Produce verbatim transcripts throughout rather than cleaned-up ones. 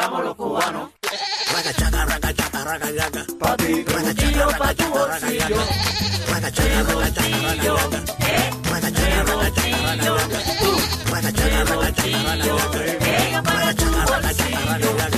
bailamos los cubanos. Raga, chaca, raga, chaca, raga, yaga. Pa' ti, bolsillo, pa' tu bolsillo. Raga, chaca, raga, chaca, raga, yaga. Raga, chaca, raga, chaca, raga, yaga. Raga, chaca, raga, chaca, raga, yaga. Raga, chaca, raga, chaca, raga, yaga.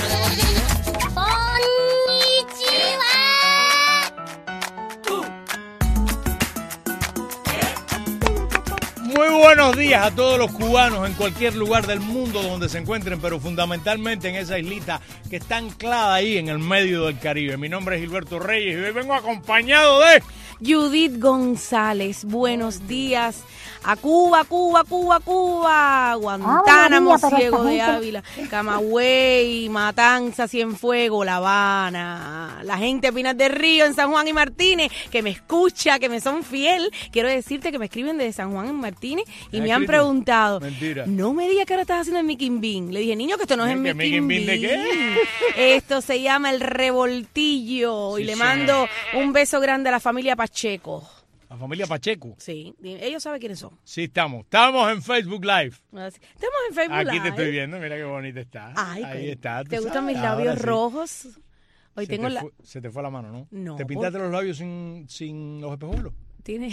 Muy buenos días a todos los cubanos en cualquier lugar del mundo donde se encuentren, pero fundamentalmente en esa islita que está anclada ahí en el medio del Caribe. Mi nombre es Gilberto Reyes y hoy vengo acompañado de Judith González. Buenos días a Cuba, Cuba, Cuba, Cuba, Guantánamo, ah, Ciego de Ávila, Camagüey, Matanza, Cienfuegos, La Habana, la gente de Pinar del Río, en San Juan y Martínez, que me escucha, que me son fiel. Quiero decirte que me escriben desde San Juan y Martínez y me han preguntado, mentira, no me digas que ahora estás haciendo el Miquimbín. Le dije, niño, que esto no es el Miquimbín. ¿De qué? Esto se llama el revoltillo. Sí, y le mando señor. un beso grande a la familia Pacheco. La familia Pacheco. Sí, ellos saben quiénes son. Sí, estamos. Estamos en Facebook Live. Estamos en Facebook Aquí Live. Aquí te estoy viendo, mira qué bonita está. Ay, ahí ¿te, está. ¿Te gustan mis labios Ahora rojos? Sí. Hoy se, tengo te la... fue, se te fue la mano, ¿no? No. ¿Te pintaste por... los labios sin, sin los espejuelos? Tiene...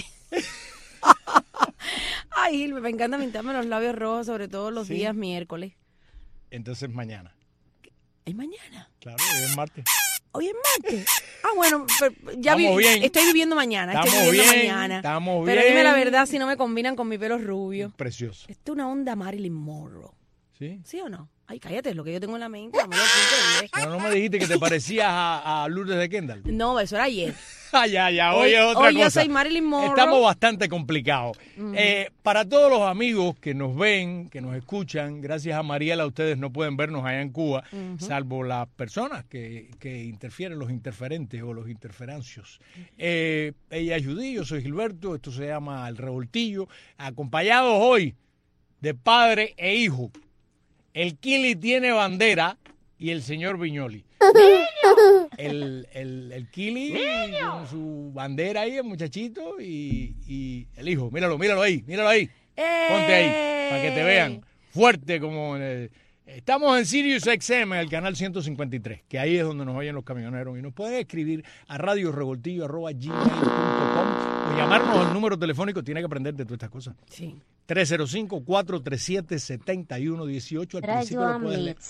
Ay, Gil, me encanta pintarme los labios rojos, sobre todo los ¿Sí? días miércoles. Entonces mañana. ¿Es mañana? Claro, hoy es martes. Hoy es martes. Ah, bueno, ya vi, bien. estoy viviendo mañana. Estamos estoy viviendo bien, mañana. Estamos Pero bien. dime la verdad si no me combinan con mi pelo rubio. Precioso. Esto es una onda Marilyn Monroe. ¿Sí? ¿Sí o no? Ay, cállate, es lo que yo tengo en la mente. No me, lo Pero no me dijiste que te parecías a, a Lourdes de Kendall. No, eso era ayer. Ah, ya, ya, hoy, hoy es otra hoy cosa. Yo soy Marilyn Monroe. Estamos bastante complicados. Uh-huh. Eh, para todos los amigos que nos ven, que nos escuchan, gracias a Mariela, ustedes no pueden vernos allá en Cuba, uh-huh. salvo las personas que, que interfieren, los interferentes o los interferancios. Eh, ella es Judy, yo soy Gilberto, esto se llama El Revoltillo, acompañados hoy de padre e hijo. El Kili tiene bandera y el señor Viñoli. El, el, el Kili con su bandera ahí, el muchachito, y, y el hijo. Míralo, míralo ahí, míralo ahí. ¡Eh! Ponte ahí, para que te vean. Fuerte como... En el, estamos en Sirius X M, en el canal ciento cincuenta y tres, que ahí es donde nos oyen los camioneros. Y nos pueden escribir a radiorevoltillo arroba gmail punto com o llamarnos al número telefónico. Tiene que aprender de todas estas cosas. Sí. tres cero cinco, cuatro tres siete, siete uno uno ocho. Al principio lo puedes leer.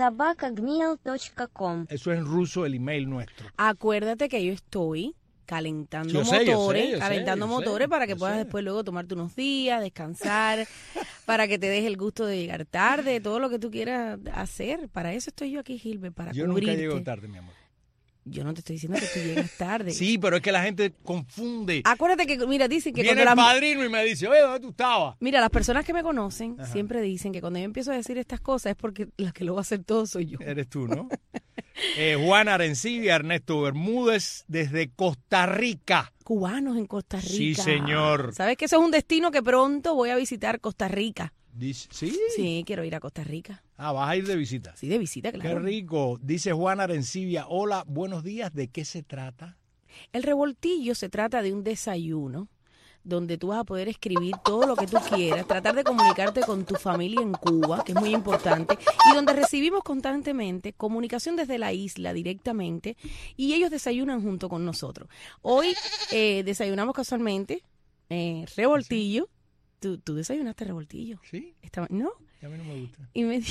Eso es en ruso el email nuestro. Acuérdate que yo estoy calentando yo motores, sé, yo sé, yo calentando sé, yo motores sé, para que puedas sé. después luego tomarte unos días, descansar, para que te des el gusto de llegar tarde, todo lo que tú quieras hacer. Para eso estoy yo aquí, Gilbert, para yo cubrirte. Yo nunca llego tarde, mi amor. Yo no te estoy diciendo que tú llegas tarde. Sí, pero es que la gente confunde. Acuérdate que, mira, dicen que viene cuando el las... padrino y me dice, oye, ¿dónde tú estabas? Mira, las personas que me conocen Ajá. siempre dicen que cuando yo empiezo a decir estas cosas es porque la que lo va a hacer todo soy yo. Eres tú, ¿no? eh, Juan Arencibia, Ernesto Bermúdez, desde Costa Rica. Cubanos en Costa Rica. Sí, señor. ¿Sabes que eso es un destino que pronto voy a visitar Costa Rica? Dice, ¿sí? Sí, quiero ir a Costa Rica. Ah, vas a ir de visita. Sí, de visita, claro. Qué rico. Dice Juan Arencibia, hola, buenos días, ¿de qué se trata? El revoltillo se trata de un desayuno donde tú vas a poder escribir todo lo que tú quieras, tratar de comunicarte con tu familia en Cuba, que es muy importante, y donde recibimos constantemente comunicación desde la isla directamente, y ellos desayunan junto con nosotros. Hoy eh, desayunamos casualmente eh, revoltillo. ¿Tú, ¿Tú desayunaste revoltillo? Sí. Estaba, ¿no? A mí no me gusta. Y me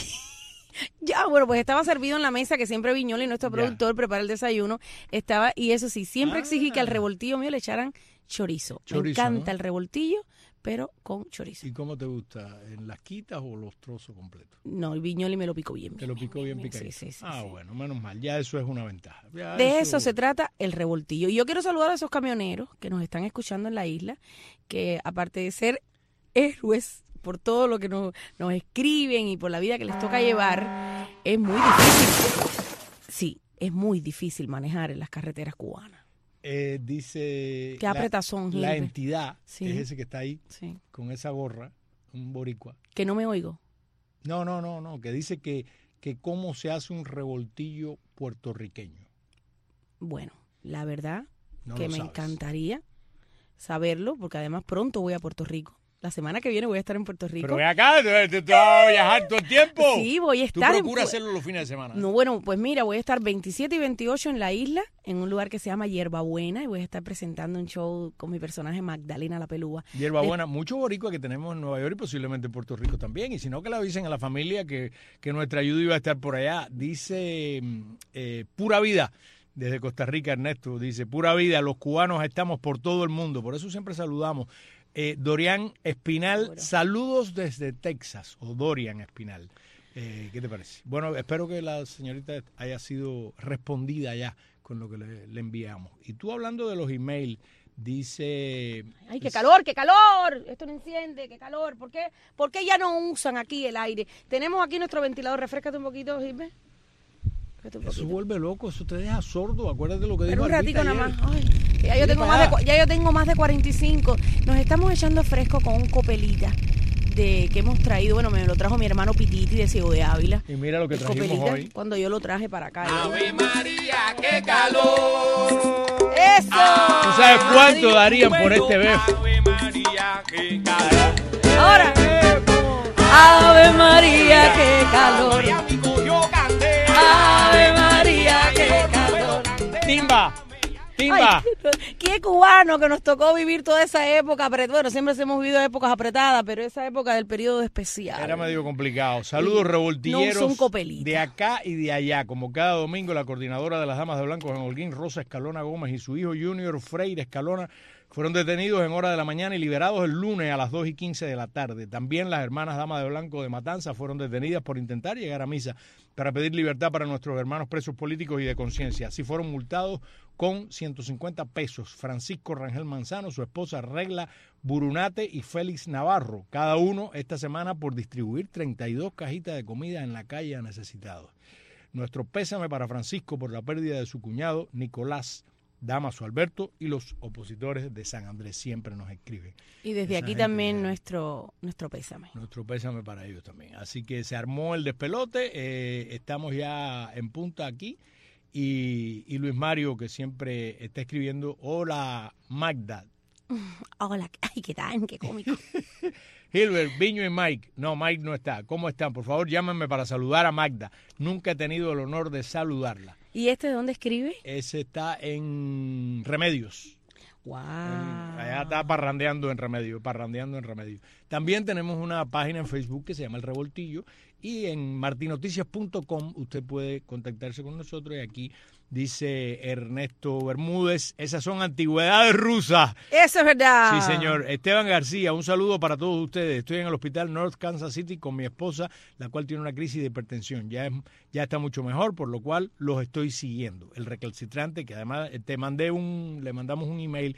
ya, bueno, pues estaba servido en la mesa que siempre Viñoli, nuestro ya. productor, prepara el desayuno. Estaba, y eso sí, siempre ah. exigí que al revoltillo mío le echaran chorizo. chorizo me encanta, ¿no? el revoltillo, pero con chorizo. ¿Y cómo te gusta? ¿En las quitas o los trozos completos? No, el Viñoli me lo picó bien. Te lo picó bien, bien picadito. Sí, sí, sí, ah, sí. bueno, menos mal. Ya eso es una ventaja. Ya de eso... eso se trata el revoltillo. Y yo quiero saludar a esos camioneros que nos están escuchando en la isla, que aparte de ser héroes por todo lo que nos, nos escriben y por la vida que les toca llevar, es muy difícil. Sí, es muy difícil manejar en las carreteras cubanas. Eh, dice qué apretazón, la, la entidad, sí. es ese que está ahí, sí. con esa gorra, un boricua. Que no me oigo. No, no, no, no, que dice que, que cómo se hace un revoltillo puertorriqueño. Bueno, la verdad no que me sabes. encantaría saberlo, porque además pronto voy a Puerto Rico. La semana que viene voy a estar en Puerto Rico. Pero ven acá, ¿tú, tú vas a viajar todo el tiempo? Sí, voy a ¿Tú estar. procuras en... hacerlo los fines de semana? No, bueno, pues mira, voy a estar veintisiete y veintiocho en la isla, en un lugar que se llama Hierbabuena, y voy a estar presentando un show con mi personaje Magdalena la Pelúa. Hierbabuena, mucho boricua que tenemos en Nueva York y posiblemente en Puerto Rico también. Y si no, que le avisen a la familia que, que nuestra ayuda iba a estar por allá. Dice eh, Pura Vida. Desde Costa Rica, Ernesto, dice, pura vida, los cubanos estamos por todo el mundo, por eso siempre saludamos. Eh, Dorian Espinal, Seguro. Saludos desde Texas, o Dorian Espinal. Eh, ¿Qué te parece? Bueno, espero que la señorita haya sido respondida ya con lo que le, le enviamos. Y tú hablando de los emails, dice... ¡Ay, qué calor, qué calor! Esto no enciende, qué calor. ¿Por qué, ¿Por qué ya no usan aquí el aire? Tenemos aquí nuestro ventilador, refrescate un poquito, Gilbert. Eso vuelve loco, eso te deja sordo, acuérdate lo que dijo Pero un ratito Albita nada ayer. más. Ay, ya, yo tengo más de, cua- ya yo tengo más de cuarenta y cinco. Nos estamos echando fresco con un copelita de que hemos traído. Bueno, me lo trajo mi hermano Pititi de Ciego de Ávila. Y mira lo que El trajimos copelita, hoy. cuando yo lo traje para acá. Ave María, qué calor. ¡Eso! ¿Tú sabes cuánto darían por este beso? Ave María, qué calor. Ahora. Ave María, qué calor. Miami cogió candela. Ave María, qué calor. ¡Timba! ¡Timba! Ay, qué cubano que nos tocó vivir toda esa época. apret- Bueno, siempre hemos vivido épocas apretadas, pero esa época del periodo especial. Era medio complicado. Saludos Sí. revoltilleros No, son copelitas. de acá y de allá. Como cada domingo, la coordinadora de las Damas de Blanco en Holguín, Rosa Escalona Gómez, y su hijo Junior Freire Escalona fueron detenidos en hora de la mañana y liberados el lunes a las dos y quince de la tarde. También las hermanas Damas de Blanco de Matanza fueron detenidas por intentar llegar a misa para pedir libertad para nuestros hermanos presos políticos y de conciencia. Así fueron multados con ciento cincuenta pesos Francisco Rangel Manzano, su esposa Regla Burunate y Félix Navarro, cada uno esta semana por distribuir treinta y dos cajitas de comida en la calle a necesitados. Nuestro pésame para Francisco por la pérdida de su cuñado Nicolás, Damaso Alberto, y los opositores de San Andrés siempre nos escriben. Y desde Esa aquí gente también ya- nuestro nuestro pésame. Nuestro pésame para ellos también. Así que se armó el despelote, eh, estamos ya en punta aquí. Y, y Luis Mario, que siempre está escribiendo, hola Magda. Hola, ay, qué tan, qué cómico. Gilbert, Viño y Mike. No, Mike no está. ¿Cómo están? Por favor, llámenme para saludar a Magda. Nunca he tenido el honor de saludarla. ¿Y este de dónde escribe? Ese está en Remedios. Wow. En- allá está parrandeando en Remedio, parrandeando en Remedio. También tenemos una página en Facebook que se llama El Revoltillo, y en martinoticias punto com usted puede contactarse con nosotros. Y aquí dice Ernesto Bermúdez, esas son antigüedades rusas. Eso es verdad. Sí, señor. Esteban García, un saludo para todos ustedes. Estoy en el hospital North Kansas City con mi esposa, la cual tiene una crisis de hipertensión. Ya, es, ya está mucho mejor, por lo cual los estoy siguiendo. El recalcitrante, que además te mandé un, le mandamos un email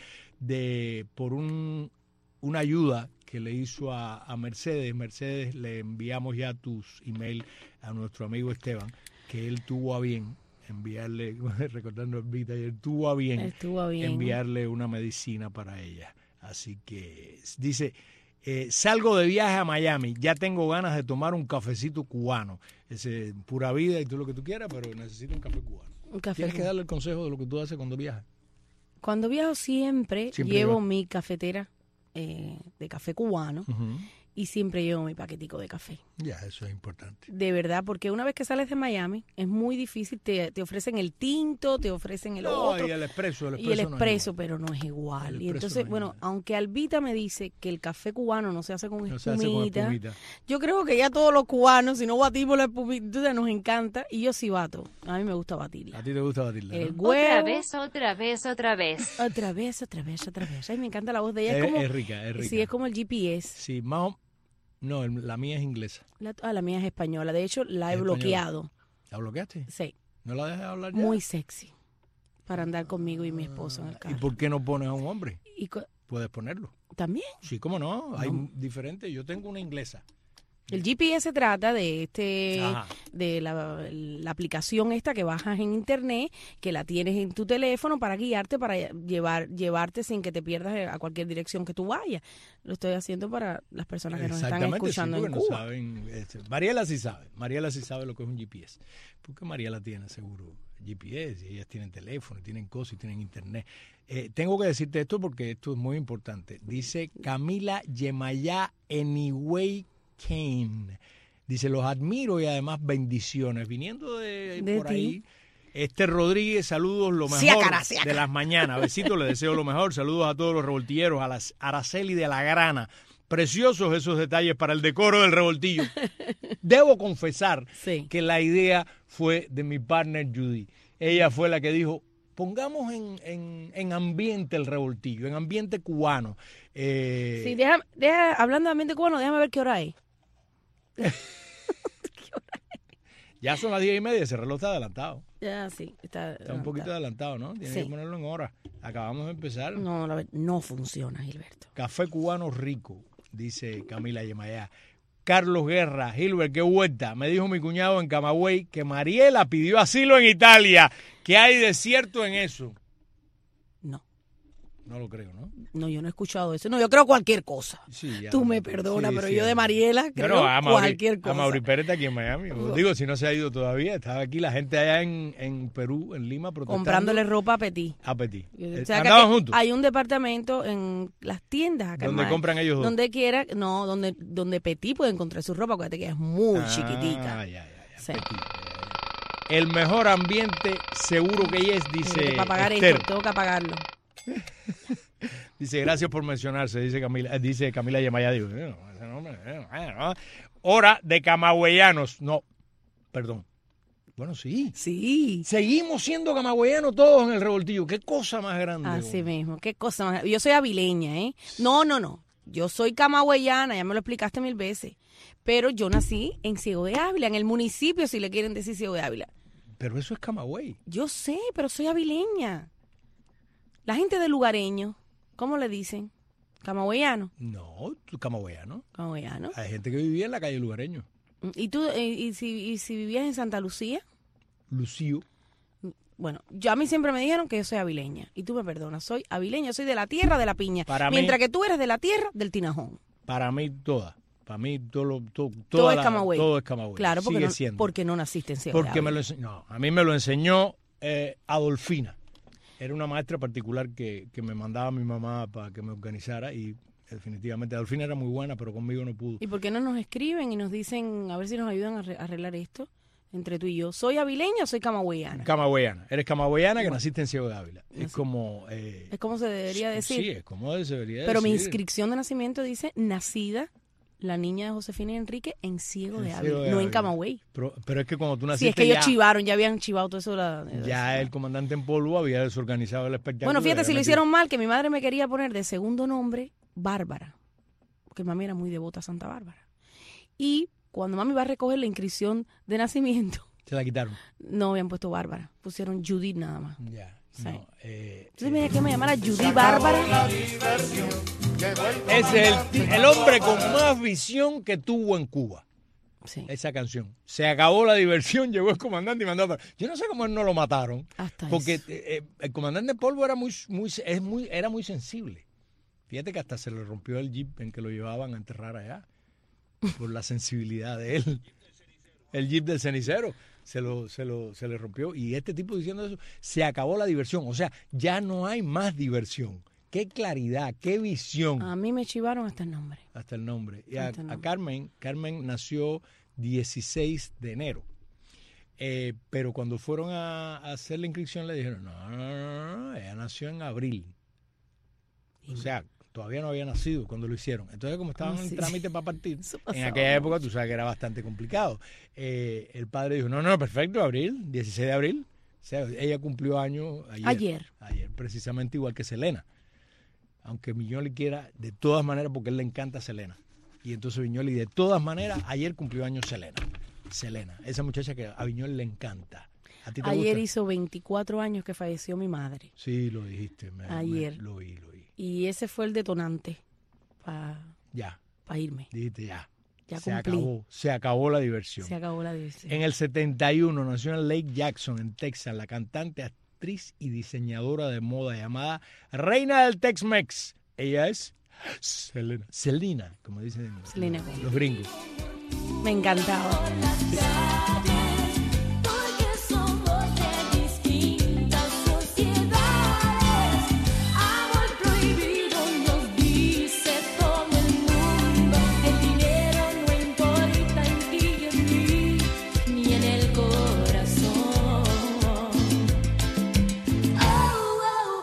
de por un una ayuda que le hizo a, a Mercedes. Mercedes, le enviamos ya tus emails a nuestro amigo Esteban, que él tuvo a bien enviarle, recordando Albita, él tuvo a bien, Estuvo bien. enviarle una medicina para ella. Así que dice, eh, salgo de viaje a Miami, ya tengo ganas de tomar un cafecito cubano. Ese pura vida y todo lo que tú quieras, pero necesito un café cubano. Un café Tienes que cubano. darle el consejo de lo que tú haces cuando viajas. Cuando viajo siempre, Siempre llevo lleva- mi cafetera eh, de café cubano Uh-huh. y siempre llevo mi paquetico de café. Ya, eso es importante. De verdad, porque una vez que sales de Miami es muy difícil, te, te ofrecen el tinto, te ofrecen el No, otro y el expreso, el y el expreso no es expreso, igual. pero no es igual. El Y expreso entonces, no es bueno, igual. aunque Albita me dice que el café cubano no se hace con No se hace con espumita, espumita. yo creo que ya todos los cubanos, si no batimos la espumita, entonces nos encanta, y yo sí bato. A mí me gusta batirla. A ti te gusta batirla, El ¿no? huevo. Otra vez, otra vez, otra vez. Otra vez, otra vez, otra vez. Ay, me encanta la voz de ella. Es, Es, como, es rica, es rica. Sí, es como el G P S. Sí, más o- No, el- la mía es inglesa. La, ah, la mía es española. De hecho, la he Es española. bloqueado. ¿La bloqueaste? Sí, ¿No la dejas hablar ya? muy sexy. Para andar conmigo y mi esposo en el ¿Y carro. por qué no pones a un hombre? Y co- Puedes ponerlo. también. Sí, cómo no. Hay No. diferentes. Yo tengo una inglesa El G P S se trata de este Ajá. de la, la aplicación esta que bajas en internet, que la tienes en tu teléfono para guiarte, para llevar llevarte sin que te pierdas a cualquier dirección que tú vayas. Lo estoy haciendo para las personas que nos están Exactamente, escuchando sí, en porque no Cuba. saben, este, Mariela sí sabe, Mariela sí sabe lo que es un G P S, porque Mariela tiene seguro G P S, y ellas tienen teléfono, tienen cosas y tienen internet. Eh, tengo que decirte esto porque esto es muy importante. Dice Camila Yemayá Anyway Kane. Dice, los admiro y además bendiciones. Viniendo de, De por ti. ahí, Esther Rodríguez, saludos, lo mejor Síacara, síacara. de las mañanas. Besitos, les deseo lo mejor. Saludos a todos los revoltilleros, a las Araceli de la Grana. Preciosos esos detalles para el decoro del revoltillo. Debo confesar Sí. que la idea fue de mi partner Judy. Ella fue la que dijo, pongamos en, en, en ambiente el revoltillo, en ambiente cubano. Eh, Sí, deja, deja, hablando de ambiente cubano, déjame ver qué hora es. ya son las diez y media, ese reloj está adelantado. Ya, sí. Está, Está un poquito adelantado, ¿no? Tienes Sí. que ponerlo en hora. Acabamos de empezar. No, la ver- no funciona, Gilberto. Café cubano rico, dice Camila Yemayá. Carlos Guerra, Gilbert, qué vuelta. Me dijo mi cuñado en Camagüey que Mariela pidió asilo en Italia. ¿Qué hay de cierto en eso? No. No lo creo, ¿no? No, yo no he escuchado eso. No, yo creo cualquier cosa. Sí, ya. Tú me perdonas, Sí, pero sí, yo de ya. Mariela creo Bueno, a Mauri, cualquier cosa. a Mauri Pérez está aquí en Miami. Digo, si no se ha ido todavía, estaba aquí la gente allá en, en Perú, en Lima, protestando. Comprándole ropa a Petit. A Petit. O Eh, sea, que ¿Andaban aquí juntos? hay un departamento en las tiendas acá en ¿Dónde Miami, compran ellos dos? donde quiera, no, donde donde Petit puede encontrar su ropa, acuérdate que es muy Ah, chiquitica. ya, ya, ya. Sí. Petit. El mejor ambiente seguro que es, dice para pagar Esther. esto, tengo que pagarlo. Dice, gracias por mencionarse, dice Camila, eh, dice Camila Yemayá. Digo, eh, no, ese nombre, eh, eh, no. Hora de camagüeyanos. No, perdón. Bueno, sí. Sí. Seguimos siendo camagüeyanos todos en el revoltillo. Qué cosa más grande. Así hombre. mismo, qué cosa más. Yo soy avileña, ¿eh? No, no, no. Yo soy camagüeyana, ya me lo explicaste mil veces. Pero yo nací en Ciego de Ávila, en el municipio, si le quieren decir Ciego de Ávila. Pero eso es Camagüey. Yo sé, pero soy avileña. La gente de lugareño, ¿cómo le dicen? ¿Camagüeyano? No, tú camagüeyano. ¿Camagüeyano? Hay gente que vivía en la calle Lugareño. ¿Y tú, eh, y si, y si vivías en Santa Lucía? Lucío. Bueno, yo a mí siempre me dijeron que yo soy avileña. Y tú me perdonas, soy avileña, soy de la tierra de la piña. Para mí- mientras que tú eres de la tierra del tinajón. Para mí, toda. Para mí, todo, lo, to- Todo toda es la- Camagüey. todo es Camagüey. Claro, porque Sigue no, siendo. porque no naciste en Ciego de Porque me lo Ávila. enseñó. No, a mí me lo enseñó eh, Adolfina. Era una maestra particular que, que me mandaba mi mamá para que me organizara y definitivamente Adolfina era muy buena, pero conmigo no pudo. ¿Y por qué no nos escriben y nos dicen, a ver si nos ayudan a arre- arreglar esto entre tú y yo? ¿Soy avileña o soy camagüeyana? Camagüeyana. Eres camagüeyana que Bueno. naciste en Ciego de Ávila. Es Nací- como... eh, Es como se debería decir. Sí, es como se debería Pero mi decir. inscripción de nacimiento dice, nacida la niña de Josefina y Enrique en Ciego En de Ciego Ávila, de no en Ávila. Camagüey. Pero, pero es que cuando tú Sí, naciste es que ellos ya, chivaron, ya habían chivado todo eso. de la- de ya eso. el comandante en polvo había desorganizado el espectáculo. Bueno, fíjate, había si lo metido- hicieron mal, que mi madre me quería poner de segundo nombre Bárbara, porque mami era muy devota a Santa Bárbara. Y cuando mami va a recoger la inscripción de nacimiento, Se la quitaron. no habían puesto Bárbara, pusieron Judith nada más. Ya. Sí. No, eh, Entonces me que me llamara Judith Bárbara. ese es el, ti- el hombre con más visión que tuvo en Cuba. Sí, Esa canción. Se acabó la diversión, llegó el comandante y mandó a... Yo no sé cómo él no lo mataron. hasta Porque eso. eh, eh, el comandante en polvo era muy, muy, es muy, era muy sensible. Fíjate que hasta se le rompió el jeep en que lo llevaban a enterrar allá. Por la sensibilidad de él. El jeep del cenicero. Se lo, se lo, se le rompió. Y este tipo diciendo eso, se acabó la diversión. O sea, ya no hay más diversión. Qué claridad, qué visión. A mí me chivaron hasta el nombre. Hasta el nombre. Y a, Hasta el a nombre. Carmen, Carmen nació dieciséis de enero. Eh, pero cuando fueron a, a hacer la inscripción le dijeron, no, no, no, no, ella nació en abril. O sea, todavía no había nacido cuando lo hicieron. Entonces, como estaban Ah, en sí. trámite para partir, Eso en pasaba aquella época mucho. tú sabes que era bastante complicado. Eh, el padre dijo, no, no, perfecto, abril, dieciséis de abril. O sea, ella cumplió años ayer. Ayer. Ayer, precisamente igual que Selena. Aunque Viñoli quiera, de todas maneras, porque a él le encanta Selena. Y entonces Viñoli, de todas maneras, ayer cumplió años Selena. Selena, esa muchacha que a Viñoli le encanta. ¿A ti te Ayer gusta? hizo veinticuatro años que falleció mi madre. Sí, lo dijiste. me- Ayer. me- lo oí, lo oí. Y ese fue el detonante para Ya, irme. dijiste ya. Ya se cumplí. acabó, se acabó la diversión. Se acabó la diversión. En el setenta y uno nació en Lake Jackson, en Texas, la cantante, actriz y diseñadora de moda llamada Reina del Tex-Mex. Ella es Selena, Selena, como dicen Selena. los gringos. Me encantaba. Porque somos de distintas sociedades. Amor prohibido nos dice todo el mundo. El dinero no importa en ti y en mí, ni en el corazón. Oh, oh,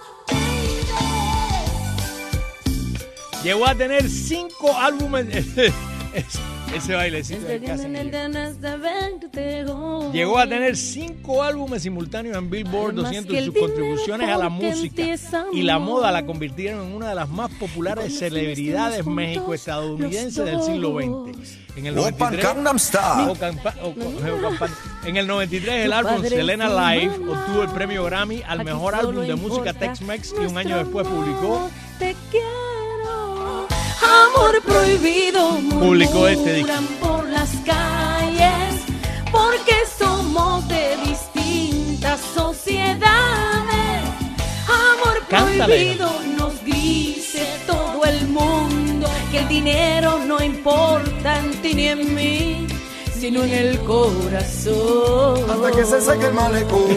baby. Llegó a tener cinco álbumes. Ese bailecito de casa. Llegó a tener cinco álbumes simultáneos en Billboard doscientos y sus contribuciones a la música y la moda la convirtieron en una de las más populares celebridades méxico-estadounidenses del siglo veinte. En el noventa y tres, o campa- o- o- o- en el noventa y tres el álbum Selena Live obtuvo el premio Grammy al mejor álbum de música Tex-Mex y un año después publicó Te quiero, amor prohibido. Publicó este disco. Murmuran por las calles porque somos de distintas sociedades. Amor Cántale. prohibido nos dice todo el mundo que el dinero no importa en ti ni en mí, sino en el corazón. Hasta que se seque el malecón.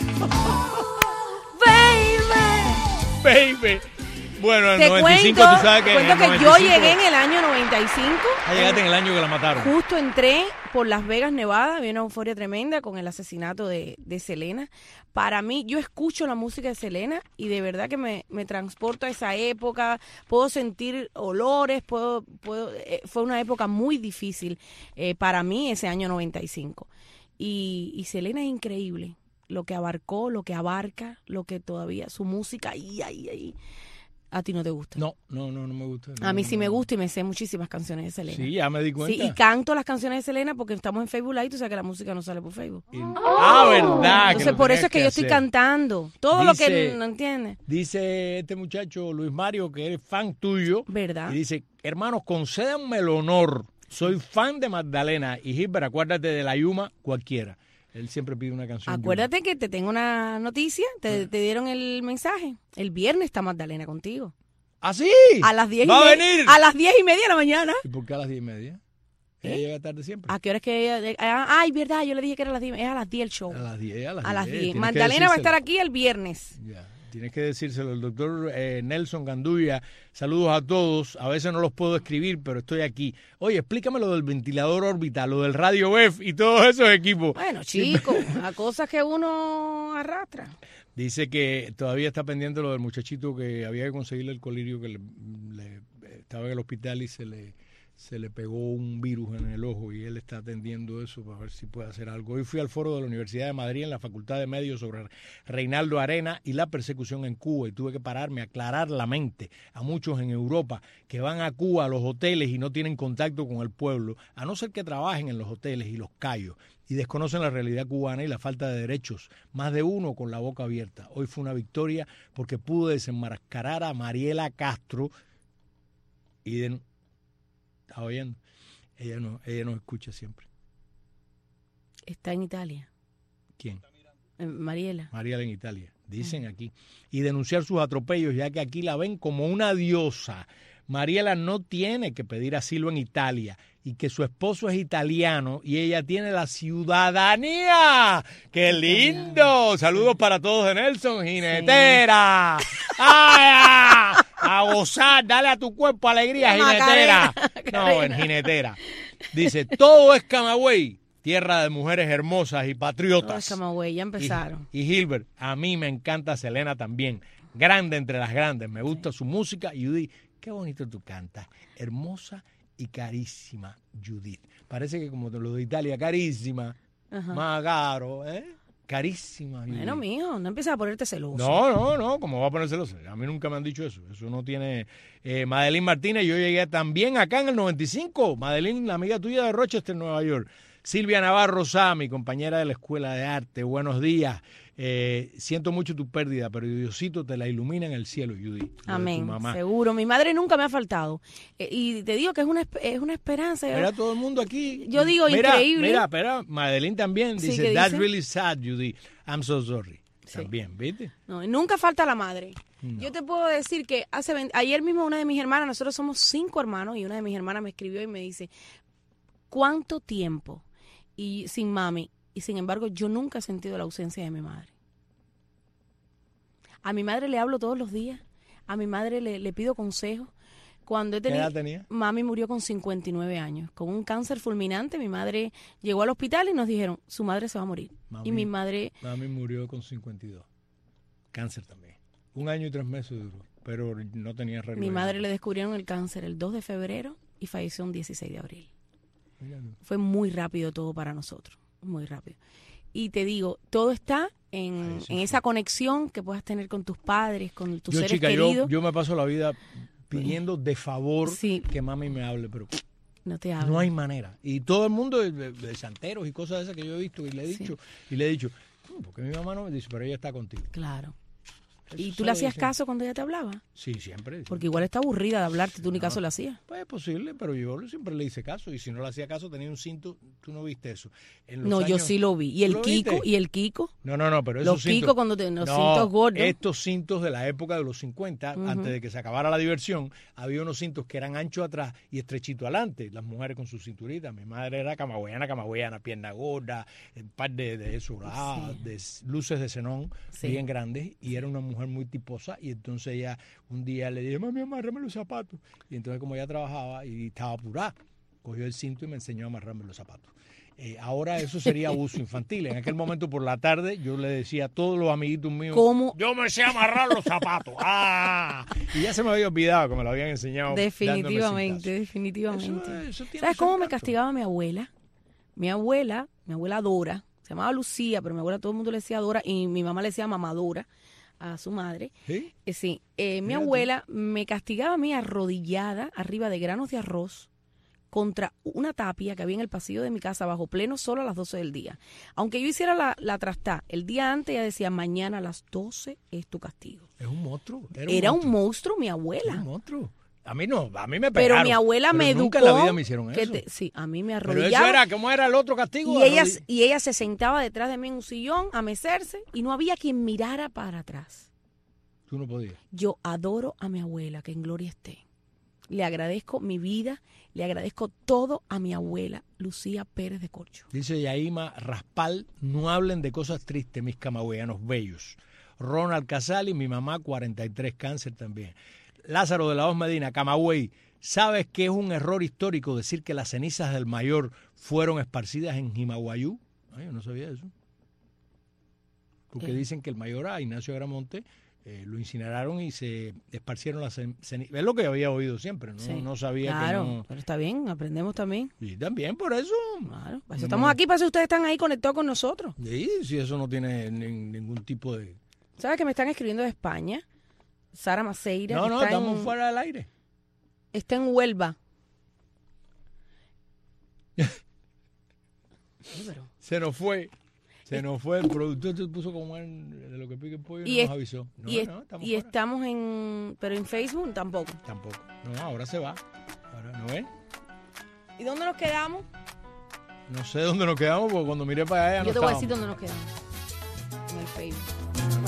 Baby. Baby. Bueno, en Te el noventa y cinco cuento, tú sabes que en cuento el que noventa y yo cinco llegué en el año noventa y cinco. Ah, llegaste en el año que la mataron. Justo entré por Las Vegas, Nevada, había una euforia tremenda con el asesinato de, de Selena. Para mí, yo escucho la música de Selena y de verdad que me, me transporto a esa época, puedo sentir olores, puedo, puedo eh, fue una época muy difícil eh, para mí ese año noventa y cinco. Y, y Selena es increíble, lo que abarcó, lo que abarca, lo que todavía, su música, ahí, ahí, ahí. ¿A ti no te gusta? No, no, no, no me gusta. A mí no, sí no. me gusta y me sé muchísimas canciones de Selena. Sí, ya me di cuenta. Sí, y canto las canciones de Selena porque estamos en Facebook Live y tú sabes que la música no sale por Facebook. Y- ah, verdad. Entonces, lo por tenías eso es que, yo estoy hacer. cantando. Todo Dice- lo que no entiendes. Dice este muchacho Luis Mario que es fan tuyo. ¿Verdad? Y dice, hermanos, concédanme el honor. Soy fan de Magdalena. Y Gilbert, acuérdate de la Yuma cualquiera. Él siempre pide una canción. Acuérdate que te tengo una noticia. Te, te dieron el mensaje. El viernes está Magdalena contigo. ¿Ah, sí? A las diez y ¿Va a media- venir? A las diez y media de la mañana. ¿Y por qué a las diez y media? Ella ¿Eh? llega tarde siempre. ¿A qué hora es que ella? ah, Ay, verdad, yo le dije que era a las diez. Es a las diez el show. A las diez, a las A las diez. diez. Tienes que Magdalena va a decírselo. estar aquí el viernes. Ya, tienes que decírselo. El doctor eh, Nelson Gandulla, saludos a todos. A veces no los puedo escribir, pero estoy aquí. Oye, explícame lo del ventilador orbital, lo del radio B E F y todos esos equipos. Bueno, chicos, a cosas que uno arrastra. Dice que todavía está pendiente lo del muchachito que había que conseguirle el colirio, que le, le- estaba en el hospital y se le se le pegó un virus en el ojo y él está atendiendo eso para ver si puede hacer algo. Hoy fui al foro de la Universidad de Madrid en la Facultad de Medios sobre Reinaldo Arena y la persecución en Cuba y tuve que pararme a aclarar la mente a muchos en Europa que van a Cuba a los hoteles y no tienen contacto con el pueblo, a no ser que trabajen en los hoteles y los cayos y desconocen la realidad cubana y la falta de derechos, más de uno con la boca abierta. Hoy fue una victoria porque pude desenmascarar a Mariela Castro y de... ¿Estás oyendo? Ella no, ella nos escucha siempre. Está en Italia. ¿Quién? Eh, Mariela. Mariela en Italia. Dicen aquí. Y denunciar sus atropellos, ya que aquí la ven como una diosa. Mariela no tiene que pedir asilo en Italia y que su esposo es italiano y ella tiene la ciudadanía. ¡Qué lindo! Saludos para todos de Nelson, jinetera. ¡Ay! A gozar, dale a tu cuerpo alegría, jinetera. No, en jinetera. Dice, todo es Camagüey, tierra de mujeres hermosas y patriotas. Todas Camagüey, ya empezaron. Y, y Gilbert, a mí me encanta Selena también. Grande entre las grandes. Me gusta su música. Y Judith, qué bonito tú cantas. Hermosa y carísima, Judith. Parece que como te lo de Italia, carísima. Ajá. Más caro, ¿eh? Carísima. Judith. Bueno, mijo, no empieces a ponerte celoso. No, no, no, ¿cómo va a poner celoso? A mí nunca me han dicho eso. Eso no tiene... Eh, Madeline Martínez, yo llegué también acá en el noventa y cinco. Madeline, la amiga tuya de Rochester, Nueva York. Silvia Navarro Sá, mi compañera de la Escuela de Arte. Buenos días. Eh, siento mucho tu pérdida, pero Diosito te la ilumina en el cielo, Judy. Lo de tu Amén, mamá. seguro. Mi madre nunca me ha faltado. Eh, y te digo que es una, esp- es una esperanza. Mira todo el mundo aquí. Yo digo, mira, increíble. Mira, espera, Madeline también Sí, dice, ¿qué that's dice? really sad, Judy. I'm so sorry. Sí. También, ¿viste? No, y nunca falta la madre. No. Yo te puedo decir que hace veinte ayer mismo una de mis hermanas, nosotros somos cinco hermanos, y una de mis hermanas me escribió y me dice, ¿cuánto tiempo y sin mami? Y sin embargo, yo nunca he sentido la ausencia de mi madre. A mi madre le hablo todos los días. A mi madre le, le pido consejos. Cuando he ¿Qué tenido, edad tenía? Mami murió con cincuenta y nueve años, con un cáncer fulminante. Mi madre llegó al hospital y nos dijeron, su madre se va a morir. Mami. Y mi madre, Mami murió con cincuenta y dos. Cáncer también. Un año y tres meses duró, pero no tenía reloj. mi madre le descubrieron el cáncer el dos de febrero y falleció un dieciséis de abril. Mira tú. Fue muy rápido todo para nosotros, muy rápido. Y te digo, todo está en, Ay, sí, en sí. esa conexión que puedas tener con tus padres, con tus Yo, seres chica, queridos. yo, yo me paso la vida pidiendo de favor Sí. que mami me hable, pero No te hablo. no hay manera. Y todo el mundo de, de- de santeros y cosas de esas que yo he visto y le he Sí. dicho, y le he dicho, "Mm, porque mi mamá no me dice, pero ella está contigo. Claro. Eso ¿Y tú sabe le hacías siempre. caso cuando ella te hablaba? Sí, siempre. Porque igual está aburrida de hablarte, tú ni caso le hacías. Pues es posible, pero yo siempre le hice caso. Y si no le hacía caso, tenía un cinto. Tú no viste eso. En los No, yo años- sí lo vi. ¿Y el ¿Lo Kiko? viste? ¿Y el Kiko? No, no, no, pero Los esos cintos... Kiko cuando te- los No, cintos gordos. estos cintos de la época de los cincuenta, Ujú. antes de que se acabara la diversión, había unos cintos que eran anchos atrás y estrechito adelante. Las mujeres con sus cinturitas. Mi madre era camagüeyana, camagüeyana, pierna gorda, un par de, de eso, ah, Sí. de s- luces de xenón Sí. bien grandes. Y era una mujer muy tiposa. Y entonces ella, un día le dije, mami, amárrame los zapatos. Y entonces, como ella trabajaba y estaba apurada, cogió el cinto y me enseñó a amarrarme los zapatos. Eh, ahora eso sería abuso infantil. En aquel momento por la tarde yo le decía a todos los amiguitos míos, ¿Cómo? yo me sé amarrar los zapatos. ¡Ah! Y ya se me había olvidado que me lo habían enseñado. Definitivamente, dándome definitivamente. Eso, eso tiene ¿Sabes su cómo me encanto. castigaba mi abuela? Mi abuela, mi abuela Dora, se llamaba Lucía, pero mi abuela todo el mundo le decía Dora y mi mamá le decía mamadora a su madre. ¿Sí? Eh, sí, eh, mi Mira tú. abuela me castigaba a mí arrodillada arriba de granos de arroz contra una tapia que había en el pasillo de mi casa bajo pleno sol a las doce del día. Aunque yo hiciera la, la trastá, el día antes ella decía, mañana a las doce es tu castigo. Es un monstruo. Era, Era un monstruo. monstruo mi Era abuela. un monstruo. A mí no, a mí me Pero pegaron. mi abuela pero me educó. nunca en la vida me hicieron que eso. te- sí, a mí me Pero arrodillaba. eso era, ¿cómo era el otro castigo? Y ella, Arrodi- y ella se sentaba detrás de mí en un sillón a mecerse y no había quien mirara para atrás. Tú no podías. Yo adoro a mi abuela, que en gloria esté. Le agradezco mi vida, le agradezco todo a mi abuela, Lucía Pérez de Corcho. Dice Yaima Raspal, no hablen de cosas tristes, mis camagüeyanos bellos. Ronald Casali, mi mamá, cuarenta y tres, cáncer también. Lázaro de la Hoz Medina, Camagüey, ¿sabes que es un error histórico decir que las cenizas del mayor fueron esparcidas en Jimaguayú? Ay, yo no sabía eso. Porque Eh. dicen que el mayor a Ignacio Agramonte eh, lo incineraron y se esparcieron las cen- cenizas. Es lo que había oído siempre, ¿no? Sí. No sabía Claro, que no. pero está bien, aprendemos también. Y también por eso. Claro, para eso No, estamos no. aquí, para eso ustedes están ahí conectados con nosotros. Sí, si eso no tiene ni- ningún tipo de... ¿Sabes que me están escribiendo de España? Sara Maceira. No, que no, está estamos en, fuera del aire. Está en Huelva. Ay, pero- Se nos fue. Se nos fue. El productor se puso como en, de lo que pique el pollo y, Y no es- nos avisó. No, y es- no, estamos y fuera. estamos en... Pero en Facebook tampoco. Tampoco. No, ahora se va. Ahora, ¿no ves? ¿Y dónde nos quedamos? No sé dónde nos quedamos porque cuando miré para allá Yo no te voy a estábamos. decir dónde nos quedamos. En el Facebook.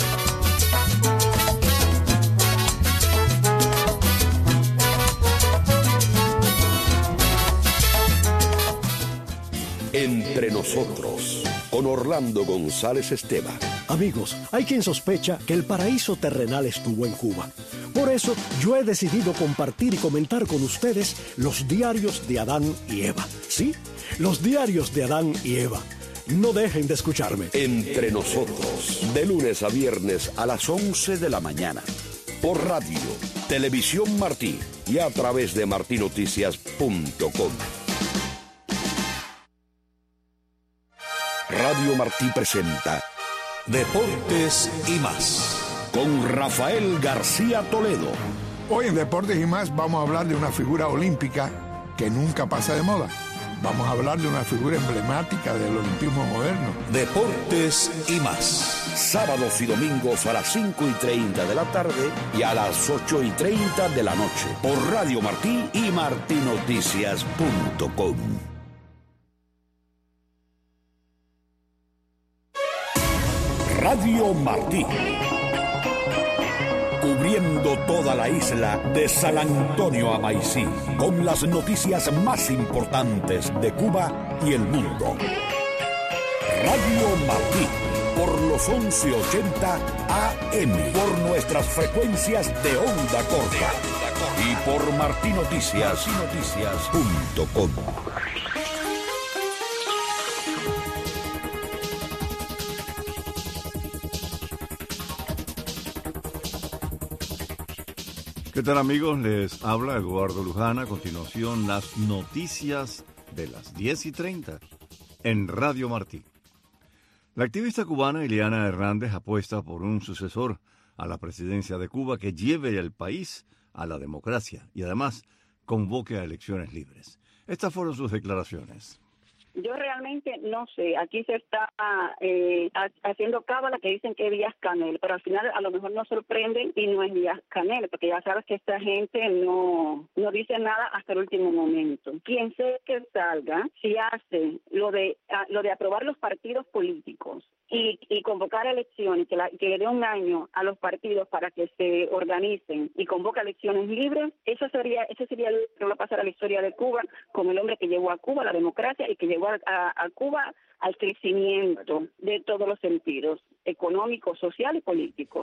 Entre nosotros, con Orlando González Esteban. Amigos, hay quien sospecha que el paraíso terrenal estuvo en Cuba. Por eso yo he decidido compartir y comentar con ustedes los diarios de Adán y Eva. ¿Sí? Los diarios de Adán y Eva. No dejen de escucharme. Entre nosotros, de lunes a viernes a las once de la mañana. Por radio, Televisión Martí y a través de martinoticias punto com. Radio Martí presenta Deportes y más con Rafael García Toledo. Hoy en Deportes y más vamos a hablar de una figura olímpica que nunca pasa de moda. Vamos a hablar de una figura emblemática del olimpismo moderno. deportes y más. Sábados y domingos a las cinco y treinta de la tarde y a las ocho y treinta de la noche por Radio Martí y martí noticias punto com. Radio Martí, cubriendo toda la isla de San Antonio a Maicí, con las noticias más importantes de Cuba y el mundo. Radio Martí, por los once ochenta A M, por nuestras frecuencias de onda corta y por martí noticias punto com. ¿Qué tal, amigos? Les habla Eduardo Luján. A continuación, las noticias de las diez y treinta en Radio Martí. La activista cubana Ileana Hernández apuesta por un sucesor a la presidencia de Cuba que lleve al país a la democracia y además convoque a elecciones libres. Estas fueron sus declaraciones. Yo realmente no sé, aquí se está eh, haciendo cábala que dicen que es Díaz-Canel, pero al final a lo mejor nos sorprenden y no es Díaz-Canel, porque ya sabes que esta gente no no dice nada hasta el último momento. Quien sea que salga, si hace lo de lo de aprobar los partidos políticos y, y convocar elecciones, que, la, que le dé un año a los partidos para que se organicen y convoca elecciones libres, eso sería ese sería el que va a pasar a la historia de Cuba como el hombre que llevó a Cuba a la democracia y que llevó a, a, a Cuba al crecimiento de todos los sentidos, económico, social y político.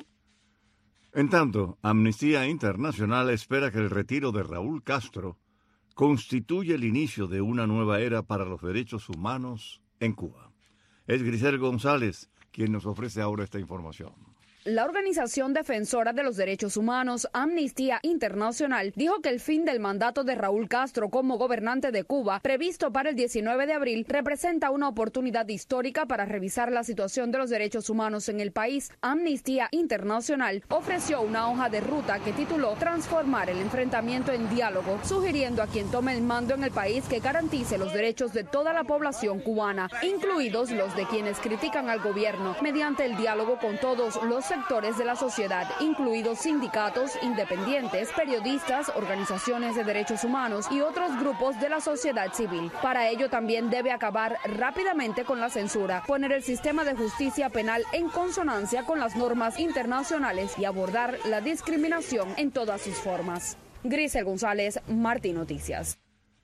En tanto, Amnistía Internacional espera que el retiro de Raúl Castro constituya el inicio de una nueva era para los derechos humanos en Cuba. Es Grisel González quien nos ofrece ahora esta información. La organización defensora de los derechos humanos, Amnistía Internacional, dijo que el fin del mandato de Raúl Castro como gobernante de Cuba, previsto para el diecinueve de abril, representa una oportunidad histórica para revisar la situación de los derechos humanos en el país. Amnistía Internacional ofreció una hoja de ruta que tituló Transformar el enfrentamiento en diálogo, sugiriendo a quien tome el mando en el país que garantice los derechos de toda la población cubana, incluidos los de quienes critican al gobierno, mediante el diálogo con todos los sectores de la sociedad, incluidos sindicatos, independientes, periodistas, organizaciones de derechos humanos y otros grupos de la sociedad civil. Para ello también debe acabar rápidamente con la censura, poner el sistema de justicia penal en consonancia con las normas internacionales y abordar la discriminación en todas sus formas. Grisel González, Martí Noticias.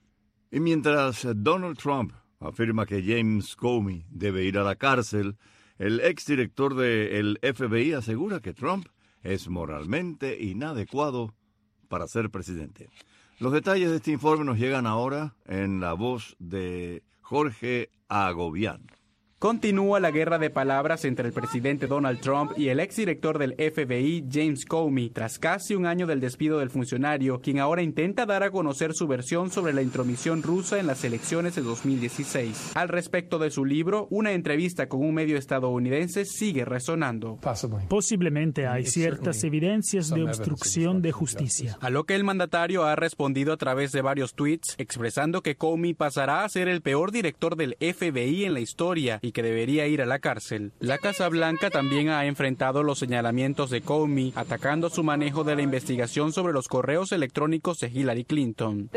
Y mientras Donald Trump afirma que James Comey debe ir a la cárcel, el exdirector del F B I asegura que Trump es moralmente inadecuado para ser presidente. Los detalles de este informe nos llegan ahora en la voz de Jorge Agobián. Continúa la guerra de palabras entre el presidente Donald Trump y el exdirector del F B I, James Comey, tras casi un año del despido del funcionario, quien ahora intenta dar a conocer su versión sobre la intromisión rusa en las elecciones de dos mil dieciséis. Al respecto de su libro, una entrevista con un medio estadounidense sigue resonando. Posiblemente hay ciertas evidencias de obstrucción de justicia. A lo que el mandatario ha respondido a través de varios tweets, expresando que Comey pasará a ser el peor director del F B I en la historia y que debería ir a la cárcel. La Casa Blanca también ha enfrentado los señalamientos de Comey, atacando su manejo de la investigación sobre los correos electrónicos de Hillary Clinton.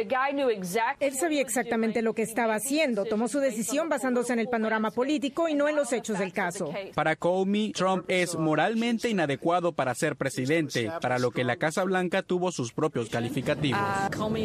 Él sabía exactamente lo que estaba haciendo, tomó su decisión basándose en el panorama político y no en los hechos del caso. Para Comey, Trump es moralmente inadecuado para ser presidente, para lo que la Casa Blanca tuvo sus propios calificativos. Comey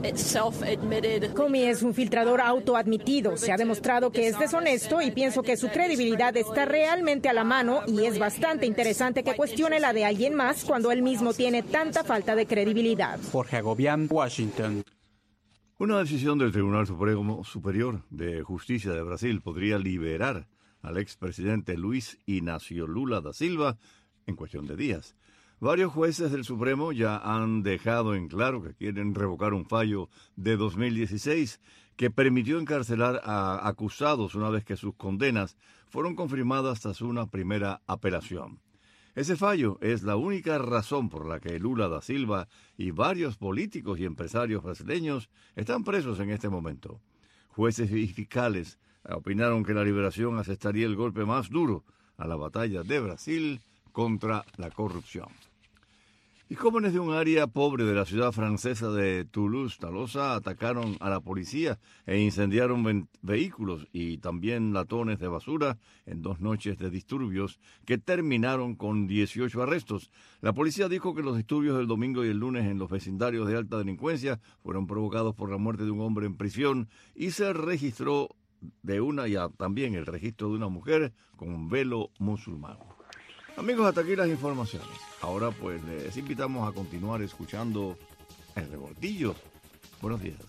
es un filtrador autoadmitido, se ha demostrado que es deshonesto y piensa Pienso que su credibilidad está realmente a la mano y es bastante interesante que cuestione la de alguien más cuando él mismo tiene tanta falta de credibilidad. Jorge Agobián, Washington. Una decisión del Tribunal Supremo Superior de Justicia de Brasil podría liberar al expresidente Luis Inácio Lula da Silva en cuestión de días. Varios jueces del Supremo ya han dejado en claro que quieren revocar un fallo de dos mil dieciséis que permitió encarcelar a acusados una vez que sus condenas fueron confirmadas tras una primera apelación. Ese fallo es la única razón por la que Lula da Silva y varios políticos y empresarios brasileños están presos en este momento. Jueces y fiscales opinaron que la liberación asestaría el golpe más duro a la batalla de Brasil contra la corrupción. Y jóvenes de un área pobre de la ciudad francesa de Toulouse-Tolosa atacaron a la policía e incendiaron ve- vehículos y también latones de basura en dos noches de disturbios que terminaron con dieciocho arrestos. La policía dijo que los disturbios del domingo y el lunes en los vecindarios de alta delincuencia fueron provocados por la muerte de un hombre en prisión y se registró de una y a- también el registro de una mujer con un velo musulmán. Amigos, hasta aquí las informaciones. Ahora pues les invitamos a continuar escuchando El Revoltillo. Buenos días.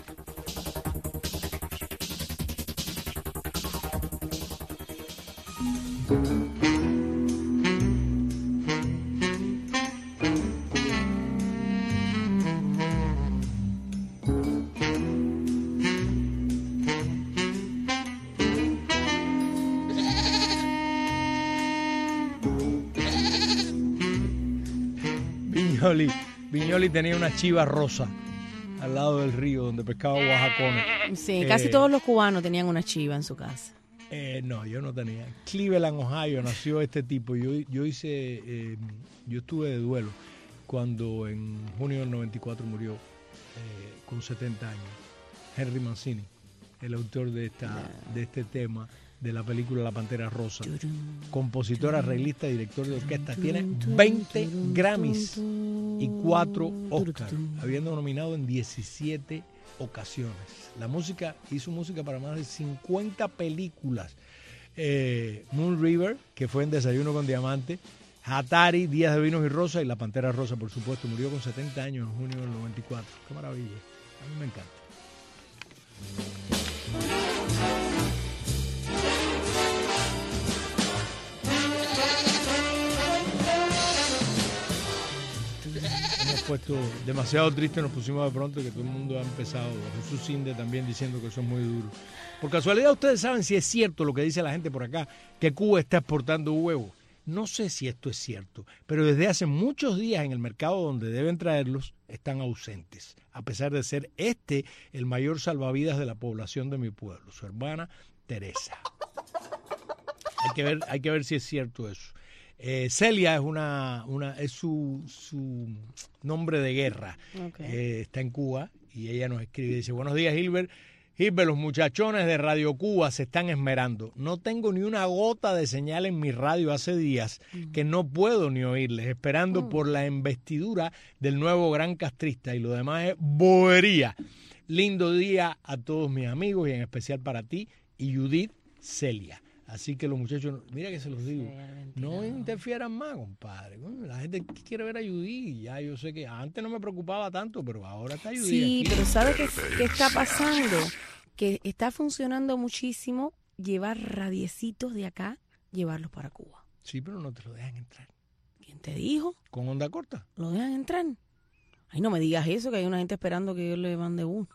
Viñoli, Viñoli tenía una chiva rosa al lado del río donde pescaba guajacones. Sí, Eh, casi todos los cubanos tenían una chiva en su casa. Eh, no, yo no tenía. Cleveland, Ohio, nació este tipo. Yo, yo hice, eh, yo estuve de duelo cuando en junio del noventa y cuatro murió eh, con setenta años Henry Mancini, el autor de esta, de este tema de la película La Pantera Rosa, compositor, arreglista, director de orquesta. Tiene veinte Grammys y cuatro Oscars, habiendo nominado en diecisiete ocasiones. La música, hizo música para más de cincuenta películas. Eh, Moon River, que fue en Desayuno con Diamante, Atari, Días de Vinos y Rosa, y La Pantera Rosa, por supuesto. Murió con setenta años en junio del noventa y cuatro. Qué maravilla. A mí me encanta. Hemos puesto demasiado triste, nos pusimos de pronto que todo el mundo ha empezado. Jesús Sinde también diciendo que eso es muy duro. Por casualidad, ustedes saben si es cierto lo que dice la gente por acá, que Cuba está exportando huevos. No sé si esto es cierto, pero desde hace muchos días en el mercado donde deben traerlos están ausentes, a pesar de ser este el mayor salvavidas de la población de mi pueblo, su hermana Teresa. Hay que ver, hay que ver si es cierto eso. Eh, Celia es una, una es su, su nombre de guerra. Okay. Eh, está en Cuba y ella nos escribe y dice: buenos días, Gilbert. Gilbert, los muchachones de Radio Cuba se están esmerando. No tengo ni una gota de señal en mi radio hace días que no puedo ni oírles, esperando mm. por la investidura del nuevo gran castrista, y lo demás es bobería. Lindo día a todos mis amigos y en especial para ti y Judith Celia. Así que los muchachos, mira que se los digo, no interfieran más, compadre. La gente quiere ver a Judith, ya yo sé que antes no me preocupaba tanto, pero ahora está Judith. Sí, aquí. Pero ¿sabe qué, qué está pasando? Que está funcionando muchísimo llevar radiecitos de acá, llevarlos para Cuba. Sí, pero no te lo dejan entrar. ¿Quién te dijo? ¿Con onda corta? ¿Lo dejan entrar? Ay, no me digas eso, que hay una gente esperando que yo le mande uno.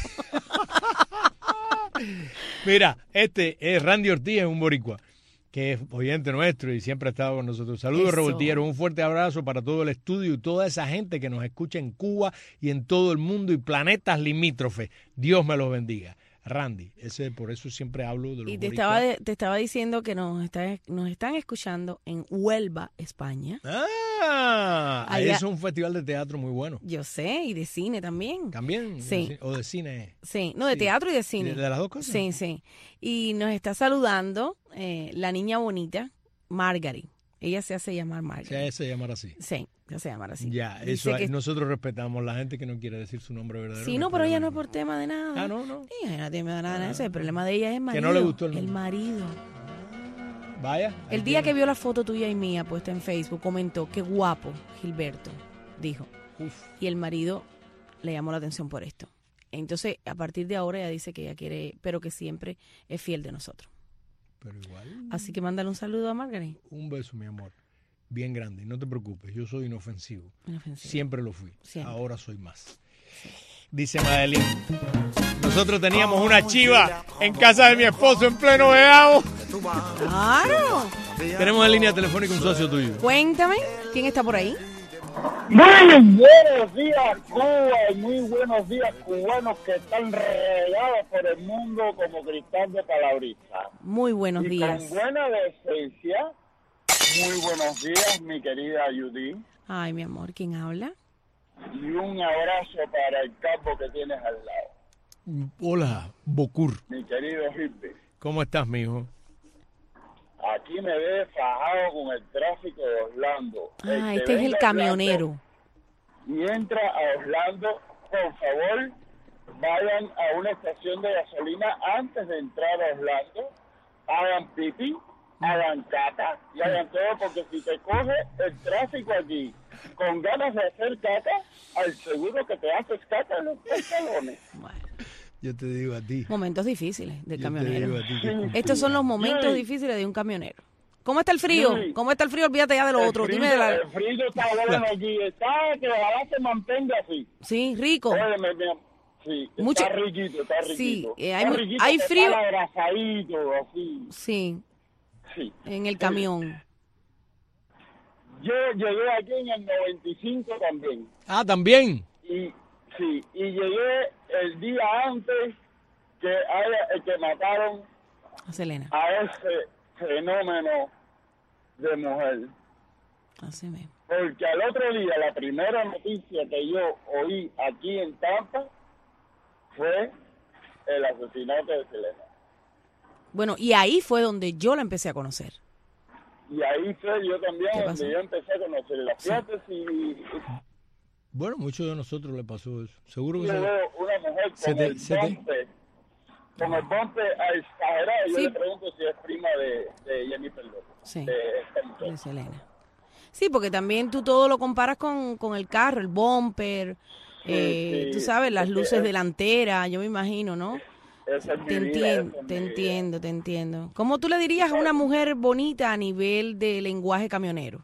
Mira, este es Randy Ortiz, es un boricua, que es oyente nuestro y siempre ha estado con nosotros. Saludos, revoltilleros, un fuerte abrazo para todo el estudio y toda esa gente que nos escucha en Cuba y en todo el mundo y planetas limítrofes. Dios me los bendiga. Randy, ese por eso siempre hablo de los Y te boricuas. estaba, de, te estaba diciendo que nos, está, nos están escuchando en Huelva, España. Ah, ahí Allá, es un festival de teatro muy bueno. Yo sé, y de cine también. ¿También? Sí. ¿O de cine? Sí, no, de sí. teatro y de cine. ¿De, de las dos cosas? Sí, sí. Y nos está saludando eh, la niña bonita, Margaret. Ella se hace llamar Margaret. Se hace llamar así. Sí, se hace llamar así. Ya, Dice eso que... nosotros respetamos la gente que no quiere decir su nombre verdadero. Sí, no, pero ella no es por tema de nada. Ah, no, no. Sí, ella no tiene nada de eso. El problema de ella es el marido. Que no le gustó el nombre. El marido. Vaya. El día que vio la foto tuya y mía puesta en Facebook, comentó: qué guapo, Gilberto, dijo. Uf. Y el marido le llamó la atención por esto. Entonces, a partir de ahora ella dice que ella quiere, pero que siempre es fiel de nosotros. Pero igual. Así que mándale un saludo a Margaret. Un beso, mi amor. Bien grande. No te preocupes, yo soy inofensivo. Inofensivo. Siempre lo fui. Siempre. Ahora soy más. Sí. Dice Madeline: nosotros teníamos una chiva en casa de mi esposo en pleno verano. Claro. Tenemos en línea telefónica un socio tuyo. Cuéntame, ¿quién está por ahí? Muy buenos días, Cuba, y muy buenos días, cubanos que están regados por el mundo como cristal de palabrita. Muy buenos y días. Con buena decencia, muy buenos días, mi querida Judy. Ay, mi amor, ¿quién habla? Y un abrazo para el capo que tienes al lado. Hola, Bocur. Mi querido hippie. ¿Cómo estás, mijo? Aquí me ve fajado con el tráfico de Orlando. Ah, El este es el camionero. Y entra a Orlando, por favor, vayan a una estación de gasolina antes de entrar a Orlando, hagan pipí, hagan caca y hagan todo, porque si te coge el tráfico aquí con ganas de hacer caca, al seguro que te haces caca en los pantalones. Yo te digo a ti. Momentos difíciles del Yo camionero. te digo a ti que- Estos son los momentos Sí. difíciles de un camionero. ¿Cómo está el frío? Sí. ¿Cómo está el frío? Olvídate ya de lo El otro. frío, Dime de la... el frío está bueno aquí, está que ojalá se mantenga así. Sí, rico. Óyeme, mi am- sí, Mucho- está riquito, está riquito. Sí, eh, hay Está mu- riquito, hay que frío- está abrazadito, así. Sí, Sí. en el camión. Yo llegué aquí en el noventa y cinco también. Ah, también. Y sí, y llegué el día antes que haya, que mataron A Selena. a ese fenómeno de mujer. Así mismo. Porque al otro día, la primera noticia que yo oí aquí en Tampa fue el asesinato de Selena. Bueno, y ahí fue donde yo la empecé a conocer. Y ahí fue yo también ¿Qué pasó? donde yo empecé a conocerla. Fíjate si Bueno, muchos de nosotros le pasó eso. Seguro que yo se... veo una mujer se con te- el se te- bumper, con el bumper exagerado, yo Sí. le pregunto si es prima de, de Jennifer López. Sí. De esta mujer. De Selena. Sí, porque también tú todo lo comparas con, con el carro, el bumper, eh, sí, tú sabes, las es que luces es- delanteras, yo me imagino, ¿no? Esa es mi Te vida, entiendo, esa es te mi vida. entiendo, te entiendo. ¿Cómo tú le dirías a una mujer bonita a nivel de lenguaje camionero?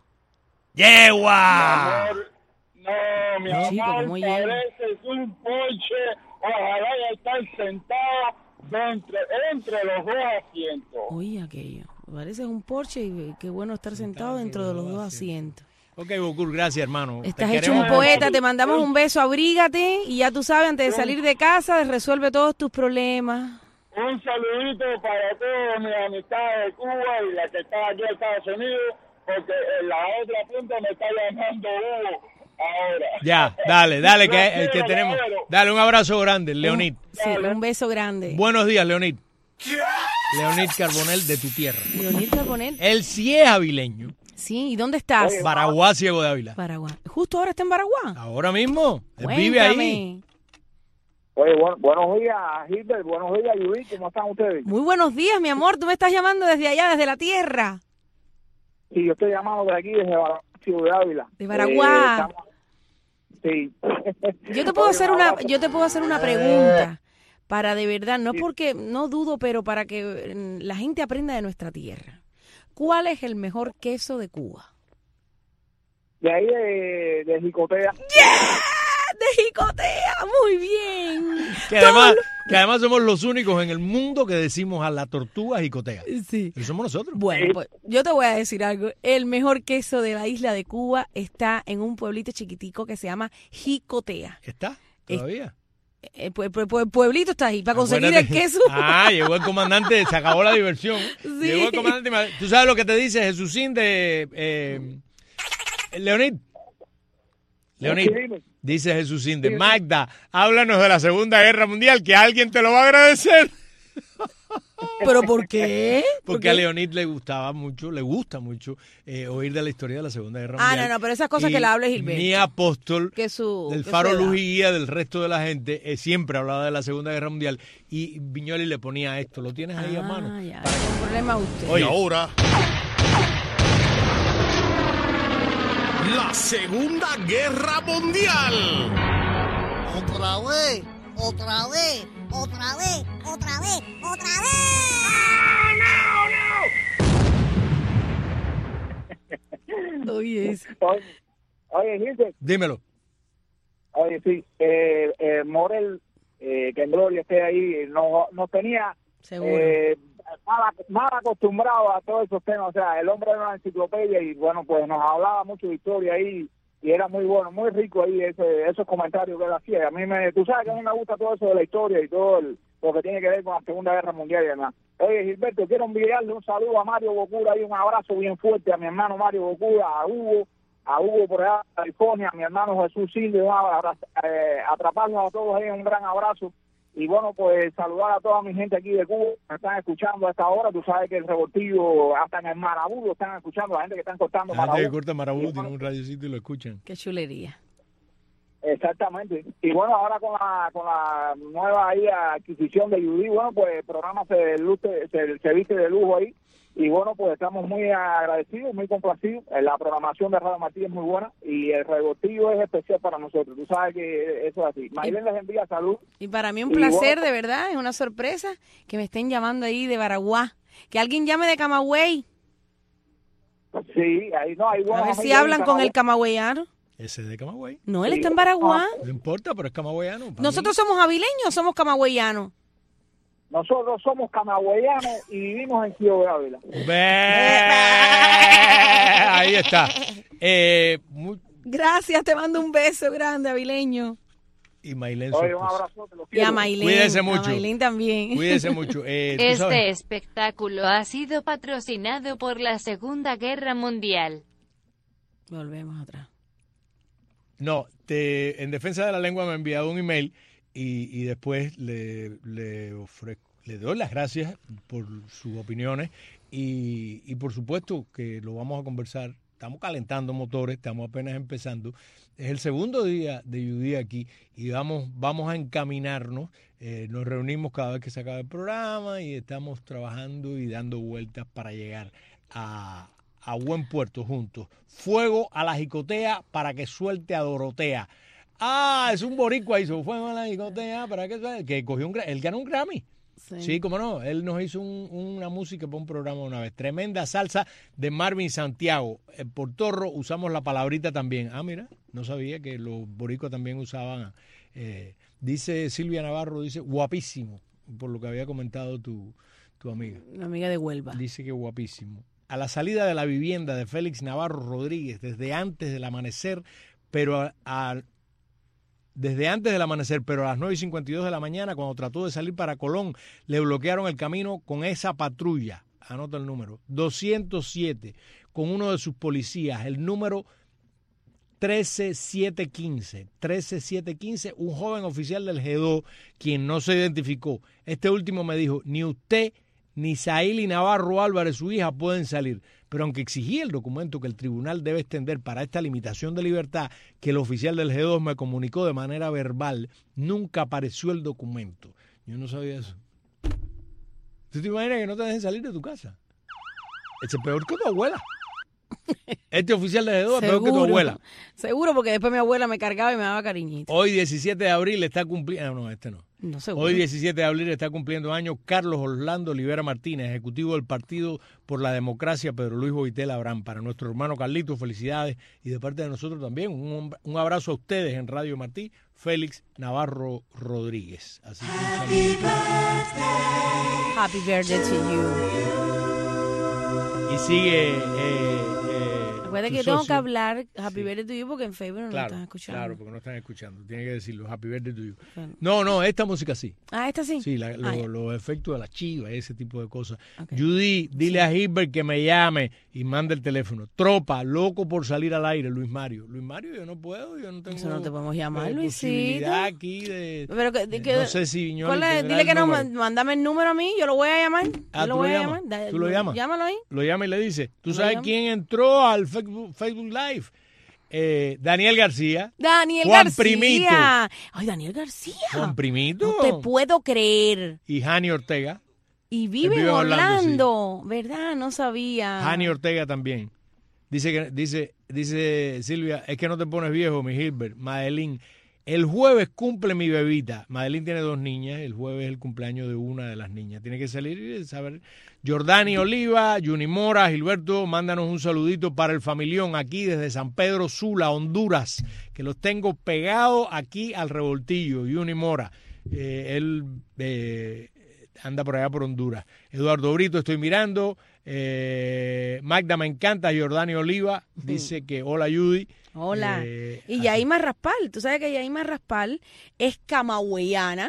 ¡Yegua! Amor, no, mi No, chico, amor, ¿cómo llega? pareces un Porsche, ojalá ya estar sentado dentro, entre los dos asientos. Oye, aquello. Pareces un Porsche y qué bueno estar sentado dentro de los dos asientos. Ok, Bocur, gracias, hermano. Estás Te hecho queremos un poeta, mucho. te mandamos un beso, abrígate y ya tú sabes, antes de salir de casa, resuelve todos tus problemas. Un saludito para todos mis amistades de Cuba y la que está aquí en Estados Unidos, porque en la otra punta me está llamando Hugo ahora. Ya, dale, dale, que, Lo eh, que quiero, tenemos. caballero. Dale, un abrazo grande, Leonid. Sí, un beso grande. Buenos días, Leonid. Leonid Carbonell, de tu tierra. Leonid Carbonell. Él sí es avileño. Sí, ¿y dónde estás? Baraguá, Ciego de Ávila. Baraguá. ¿Justo ahora está en Baraguá? Ahora mismo. Él vive ahí. Cuéntame. Oye, bueno, buenos días, Gilbert. Buenos días, Judith. ¿Cómo están ustedes? Muy buenos días, mi amor. Tú me estás llamando desde allá, desde la tierra. Sí, yo estoy llamando de aquí, desde Bar- Ciudad de Ávila. De Baraguá. Eh, estamos- Sí. Yo te puedo Oye, hacer un una, abrazo. yo te puedo hacer una pregunta para de verdad, no porque no dudo, pero para que mm, la gente aprenda de nuestra tierra. ¿Cuál es el mejor queso de Cuba? De ahí de, de Jicotea. De Jicotea, muy bien. Que además, que además somos los únicos en el mundo que decimos a la tortuga jicotea. Sí. Y somos nosotros. Bueno, pues yo te voy a decir algo. El mejor queso de la isla de Cuba está en un pueblito chiquitico que se llama Jicotea. ¿Está? ¿Todavía? El pueblito está ahí para conseguir Acuérdate. el queso. Ah, llegó el comandante, se acabó la diversión. Sí. Llegó el comandante. ¿Tú sabes lo que te dice Jesucín de eh, Leonid? Leonid, dice Jesucín de Magda, háblanos de la Segunda Guerra Mundial, que alguien te lo va a agradecer. ¿Pero por qué? Porque a Leonid le gustaba mucho, le gusta mucho eh, oír de la historia de la Segunda Guerra Ah, Mundial. no, no, pero esas cosas Y que le hable Gilberto. Mi apóstol Que su, del que Faro su edad. Luz y Guía del resto de la gente eh, siempre hablaba de la Segunda Guerra Mundial y Viñoli le ponía esto. ¿Lo tienes ahí a mano? Ah, ya, el problema es usted. Oye, Y ahora, la Segunda Guerra Mundial. Otra vez, otra vez, otra vez, otra vez, otra vez. Oye, eso. Oye, oye, Gilbert. Dímelo. Oye, sí. Eh, eh, Morel, eh, que en Gloria esté ahí, no, no tenía Seguro. eh, mal, mal acostumbrado a todos esos temas. O sea, el hombre era una enciclopedia y bueno, pues nos hablaba mucho de historia ahí. y era muy bueno, muy rico ahí ese, esos comentarios que él hacía. A mí me, tú sabes que a mí me gusta todo eso de la historia y todo el, lo que tiene que ver con la Segunda Guerra Mundial y demás. Oye, Gilberto, quiero enviarle un saludo a Mario Bocura y un abrazo bien fuerte a mi hermano Mario Bocura, a Hugo, a Hugo por allá de California, a mi hermano Jesús Silvio, un abrazo, eh, atraparnos a todos ahí, un gran abrazo. Y bueno, pues saludar a toda mi gente aquí de Cuba que me están escuchando a esta hora. Tú sabes que el revoltillo, hasta en el Marabú lo están escuchando, la gente que están cortando La gente Marabú. que corta Marabú tiene un radiocito y lo escuchan. Qué chulería. Exactamente. Y bueno, ahora con la con la nueva ahí adquisición de Judy, bueno, pues el programa se, luce, se, se viste de lujo ahí. Y bueno, pues estamos muy agradecidos, muy complacidos. La programación de Radio Martí es muy buena y el revoltillo es especial para nosotros. Tú sabes que eso es así. Maylene les envía salud. Y para mí un Y placer, bueno, de verdad, es una sorpresa que me estén llamando ahí de Baraguá. Que alguien llame de Camagüey. Sí, ahí no, hay A buenos ver si amigos hablan en con el Camagüey. camagüeyano. Ese es de Camagüey. No, él está en Baraguá. No importa, pero es camagüeyano. para ¿Nosotros somos avileños o somos camagüeyanos? Nosotros somos camagüeyanos y vivimos en Ciudad de Ávila. mí. Ve- Ahí está. Eh, muy- Gracias, te mando un beso grande, avileño. y Maylén Oye, su un esposa. abrazo, te lo Y quiero. a Maylén. Cuídese A mucho. Maylén también. Cuídese mucho. Eh, ¿tú Este sabes? espectáculo ha sido patrocinado por la Segunda Guerra Mundial. Volvemos atrás. No, te, en defensa de la lengua me ha enviado un email y, y después le, le, ofrezco, le doy las gracias por sus opiniones y, y por supuesto que lo vamos a conversar. Estamos calentando motores, estamos apenas empezando. Es el segundo día de Judy aquí y vamos, vamos a encaminarnos. Eh, nos reunimos cada vez que se acaba el programa y estamos trabajando y dando vueltas para llegar a, a buen puerto juntos. Fuego a la jicotea para que suelte a Dorotea. Ah, es un boricua, hizo fuego a la jicotea para que suelte. Que cogió un Gra- él ganó un Grammy. Sí. Sí, cómo no. Él nos hizo un- una música para un programa una vez. Tremenda salsa de Marvin Santiago. Eh, por Torro usamos la palabrita también. Ah, mira, no sabía que los boricuas también usaban. eh, dice Silvia Navarro, dice guapísimo, por lo que había comentado tu, tu amiga. Una amiga de Huelva. Dice que guapísimo. A la salida de la vivienda de Félix Navarro Rodríguez, desde antes del amanecer, pero a, a- desde antes del amanecer, pero a las nueve y cincuenta y dos de la mañana, cuando trató de salir para Colón, le bloquearon el camino con esa patrulla, anota el número, doscientos siete, con uno de sus policías, el número trece siete quince, trece siete quince, un joven oficial del G dos, quien no se identificó. Este último me dijo, ni usted ni Saíli Navarro Álvarez, su hija, pueden salir. Pero aunque exigí el documento que el tribunal debe extender para esta limitación de libertad, que el oficial del G dos me comunicó de manera verbal, nunca apareció el documento. Yo no sabía eso. ¿Tú te imaginas que no te dejen salir de tu casa? Este es peor que tu abuela. Este oficial del G dos es peor que tu abuela. Seguro, porque después mi abuela me cargaba y me daba cariñito. Hoy, diecisiete de abril, está cumpliendo... No, no, este no. No, seguro. Hoy, diecisiete de abril, está cumpliendo años Carlos Orlando Olivera Martínez, ejecutivo del Partido por la Democracia, Pedro Luis Boitel Abraham. Para nuestro hermano Carlito, felicidades. Y de parte de nosotros también, un, un abrazo a ustedes en Radio Martí, Félix Navarro Rodríguez. Así que un saludo. Happy birthday to you. Y sigue... Eh, eh, Recuerda tu que tengo que socio. hablar Happy birthday to you porque en Facebook no lo Claro, están escuchando. claro, porque no están escuchando. Tiene que decirlo, Happy Birthday to you. Bueno. No, no, esta música sí. Ah, esta sí. Sí, la- lo- Ah, ya. los efectos de la chiva, ese tipo de cosas. Ok. Judy, dile a Gilbert que me llame y mande el teléfono. Tropa, loco por salir al aire, Luis Mario. Luis Mario, yo no puedo, yo no tengo Eso no te podemos llamar, eh, Luisito. posibilidad aquí de... Pero que, de- que- no sé si Viñoles ¿cuál es? tendrá Dile el que no, número. mándame el número a mí, yo lo voy a llamar. Ah, yo lo ¿tú voy lo a llamas? llamar. Da- ¿Tú lo llamas? Llámalo ahí. Lo llama y le dice, ¿tú Lo sabes llamo. quién entró al Facebook, Facebook Live? Eh, Daniel García. Daniel Juan García. Primito. Ay, Daniel García. Juan Primito. No te puedo creer. Y Jani Ortega. Y vive Él en vive en Orlando, Orlando, ¿verdad? No sabía. Jani Ortega también. Dice que dice dice Silvia, es que no te pones viejo, mi Gilbert. Madeline, el jueves cumple mi bebita. Madeline tiene dos niñas, el jueves es el cumpleaños de una de las niñas. Tiene que salir y saber. Jordani Oliva, Juni Mora, Gilberto, mándanos un saludito para el familión aquí desde San Pedro Sula, Honduras, que los tengo pegados aquí al revoltillo. Juni Mora, eh, él eh, anda por allá por Honduras. Eduardo Brito, estoy mirando. Eh, Magda, me encanta. Jordani Oliva dice que hola, Judy. Hola. Eh, y Yaima Raspal, tú sabes que Yaima Raspal es camagüeyana.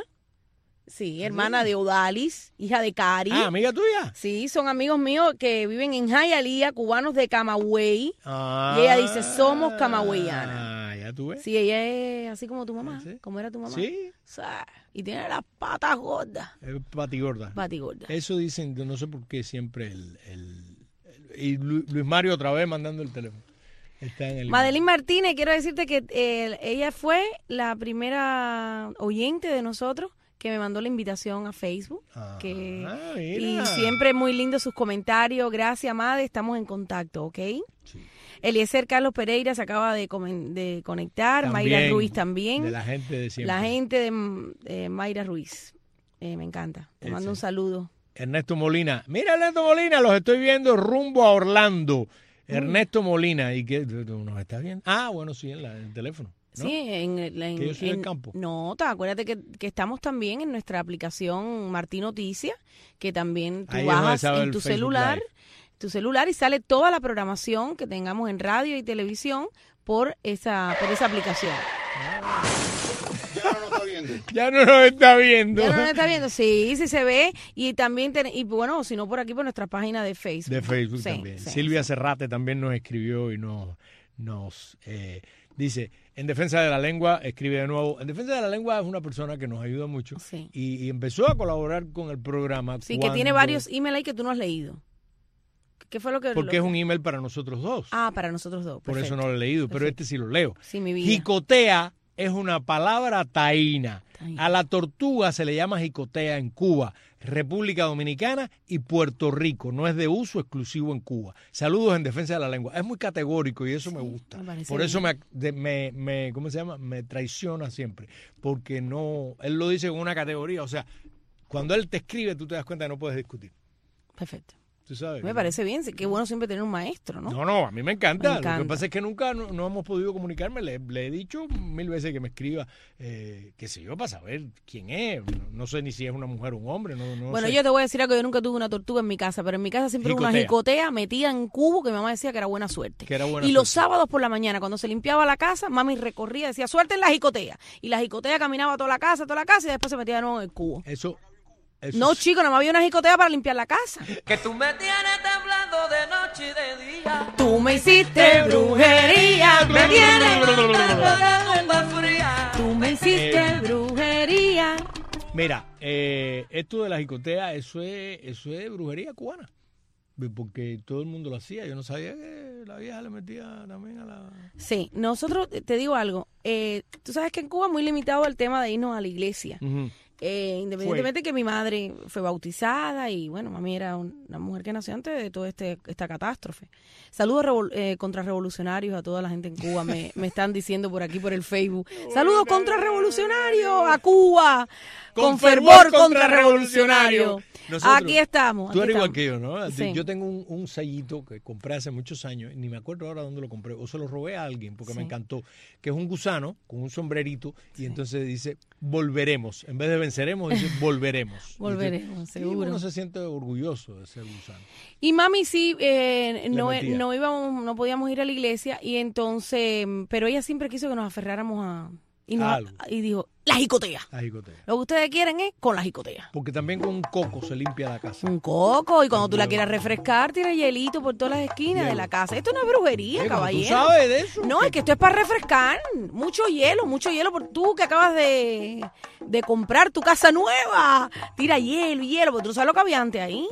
Sí, hermana de Odalis, hija de Cari. Ah, amiga tuya. Sí, son amigos míos que viven en Hialeah, cubanos de Camagüey. Ah, y ella dice, somos camagüeyanas. Ah, ya tú ves. Sí, ella es así como tu mamá, ¿sí? Como era tu mamá. Sí. O sea, y tiene las patas gordas. Es patigorda. Patigorda. Eso dicen, no sé por qué siempre el... el, el y Luis Mario otra vez mandando el teléfono. Está en el Madeline Martínez, quiero decirte que eh, ella fue la primera oyente de nosotros que me mandó la invitación a Facebook. Ah, que, y siempre muy lindo sus comentarios. Gracias, Made. Estamos en contacto, ¿ok? Sí. Eliezer Carlos Pereira se acaba de, de conectar. También, Mayra Ruiz también. De la gente de siempre. La gente de, de Mayra Ruiz. Eh, me encanta. Te mando un saludo. Ernesto Molina. Mira, Ernesto Molina, los estoy viendo rumbo a Orlando. Ernesto Molina. ¿Y qué? ¿Nos está viendo? Ah, bueno, sí, en, la, en el teléfono. ¿No? Sí, en, en, que yo soy en del campo. No, te acuérdate que, que estamos también en nuestra aplicación Martín Noticias, que también tú ahí bajas en tu Facebook celular, Live. tu celular y sale toda la programación que tengamos en radio y televisión por esa por esa aplicación. Ah. Ya no nos está viendo. Ya no nos está viendo. Ya no nos está viendo, sí, sí se ve. Y también, ten, y bueno, si no por aquí, por nuestra página de Facebook. De Facebook sí, también. Sí, Silvia sí. Serrate también nos escribió y nos, nos eh, dice, en defensa de la lengua, escribe de nuevo, en defensa de la lengua es una persona que nos ayuda mucho sí. y, y empezó a colaborar con el programa. Sí, cuando, que tiene varios emails ahí que tú no has leído. ¿Qué fue lo que...? Porque lo, es un email para nosotros dos. Ah, para nosotros dos. Por perfecto. eso no lo he leído, Perfecto. pero este sí lo leo. Sí, mi vida. Jicotea es una palabra taína. A la tortuga se le llama jicotea en Cuba, República Dominicana y Puerto Rico. No es de uso exclusivo en Cuba. Saludos en defensa de la lengua. Es muy categórico y eso sí, me gusta. Me Por eso me, de, me, me, ¿cómo se llama? Me traiciona siempre. Porque no, él lo dice con una categoría. O sea, cuando él te escribe, tú te das cuenta que no puedes discutir. Perfecto. ¿Tú sabes? Me parece bien, qué bueno siempre tener un maestro, ¿no? No, no, a mí me encanta. Me encanta. Lo que pasa es que nunca no, no hemos podido comunicarme. Le, le he dicho mil veces que me escriba, eh, qué sé yo, para saber quién es. No, no sé ni si es una mujer o un hombre. No, no bueno, sé. yo te voy a decir algo, yo nunca tuve una tortuga en mi casa, pero en mi casa siempre hubo una jicotea metida en cubo que mi mamá decía que era buena suerte. Que era buena y suerte. Los sábados por la mañana, cuando se limpiaba la casa, mami recorría, decía, suelten la jicotea. Y la jicotea caminaba toda la casa, toda la casa y después se metía de nuevo en el cubo. Eso... Eso no, es... chico, no me había una jicotea para limpiar la casa. Que tú me tienes temblando de noche y de día. Tú me hiciste brujería. Me tienes fría. Tú me hiciste Eh, brujería. Mira, eh, esto de la jicotea, eso es, eso es brujería cubana. Porque todo el mundo lo hacía. Yo no sabía que la vieja le metía también a la... Sí, nosotros, te digo algo. Eh, tú sabes que en Cuba es muy limitado el tema de irnos a la iglesia. Uh-huh. Eh, independientemente fue. que mi madre fue bautizada y bueno, mami era una mujer que nació antes de toda este, esta catástrofe. Saludos revol eh, contrarrevolucionarios a toda la gente en Cuba, me, me están diciendo por aquí por el Facebook. Saludos contrarrevolucionarios a Cuba, con, con fervor contrarrevolucionario. Nosotros, aquí estamos. Tú aquí eres igual estamos. que yo, ¿no? Sí. Yo tengo un, un sellito que compré hace muchos años, ni me acuerdo ahora dónde lo compré, o se lo robé a alguien porque sí. me encantó, que es un gusano con un sombrerito sí. y entonces dice, volveremos. En vez de venceremos, dice, volveremos. Volveremos, dice, seguro. Y uno se siente orgulloso de ser gusano. Y mami sí, eh, no, no, íbamos, no podíamos ir a la iglesia y entonces, pero ella siempre quiso que nos aferráramos a... Y, nos, y dijo, la jicotea. La jicotea. Lo que ustedes quieren es con la jicotea. Porque también con un coco se limpia la casa. Un coco, y cuando tú la quieras refrescar, tira hielito por todas las esquinas hielo. de la casa. Esto no es brujería, ¿Qué, caballero. ¿Tú sabes de eso? No, es que esto es para refrescar. Mucho hielo, mucho hielo. Por tú que acabas de, de comprar tu casa nueva. Tira hielo, hielo, porque tú sabes lo que había antes ahí.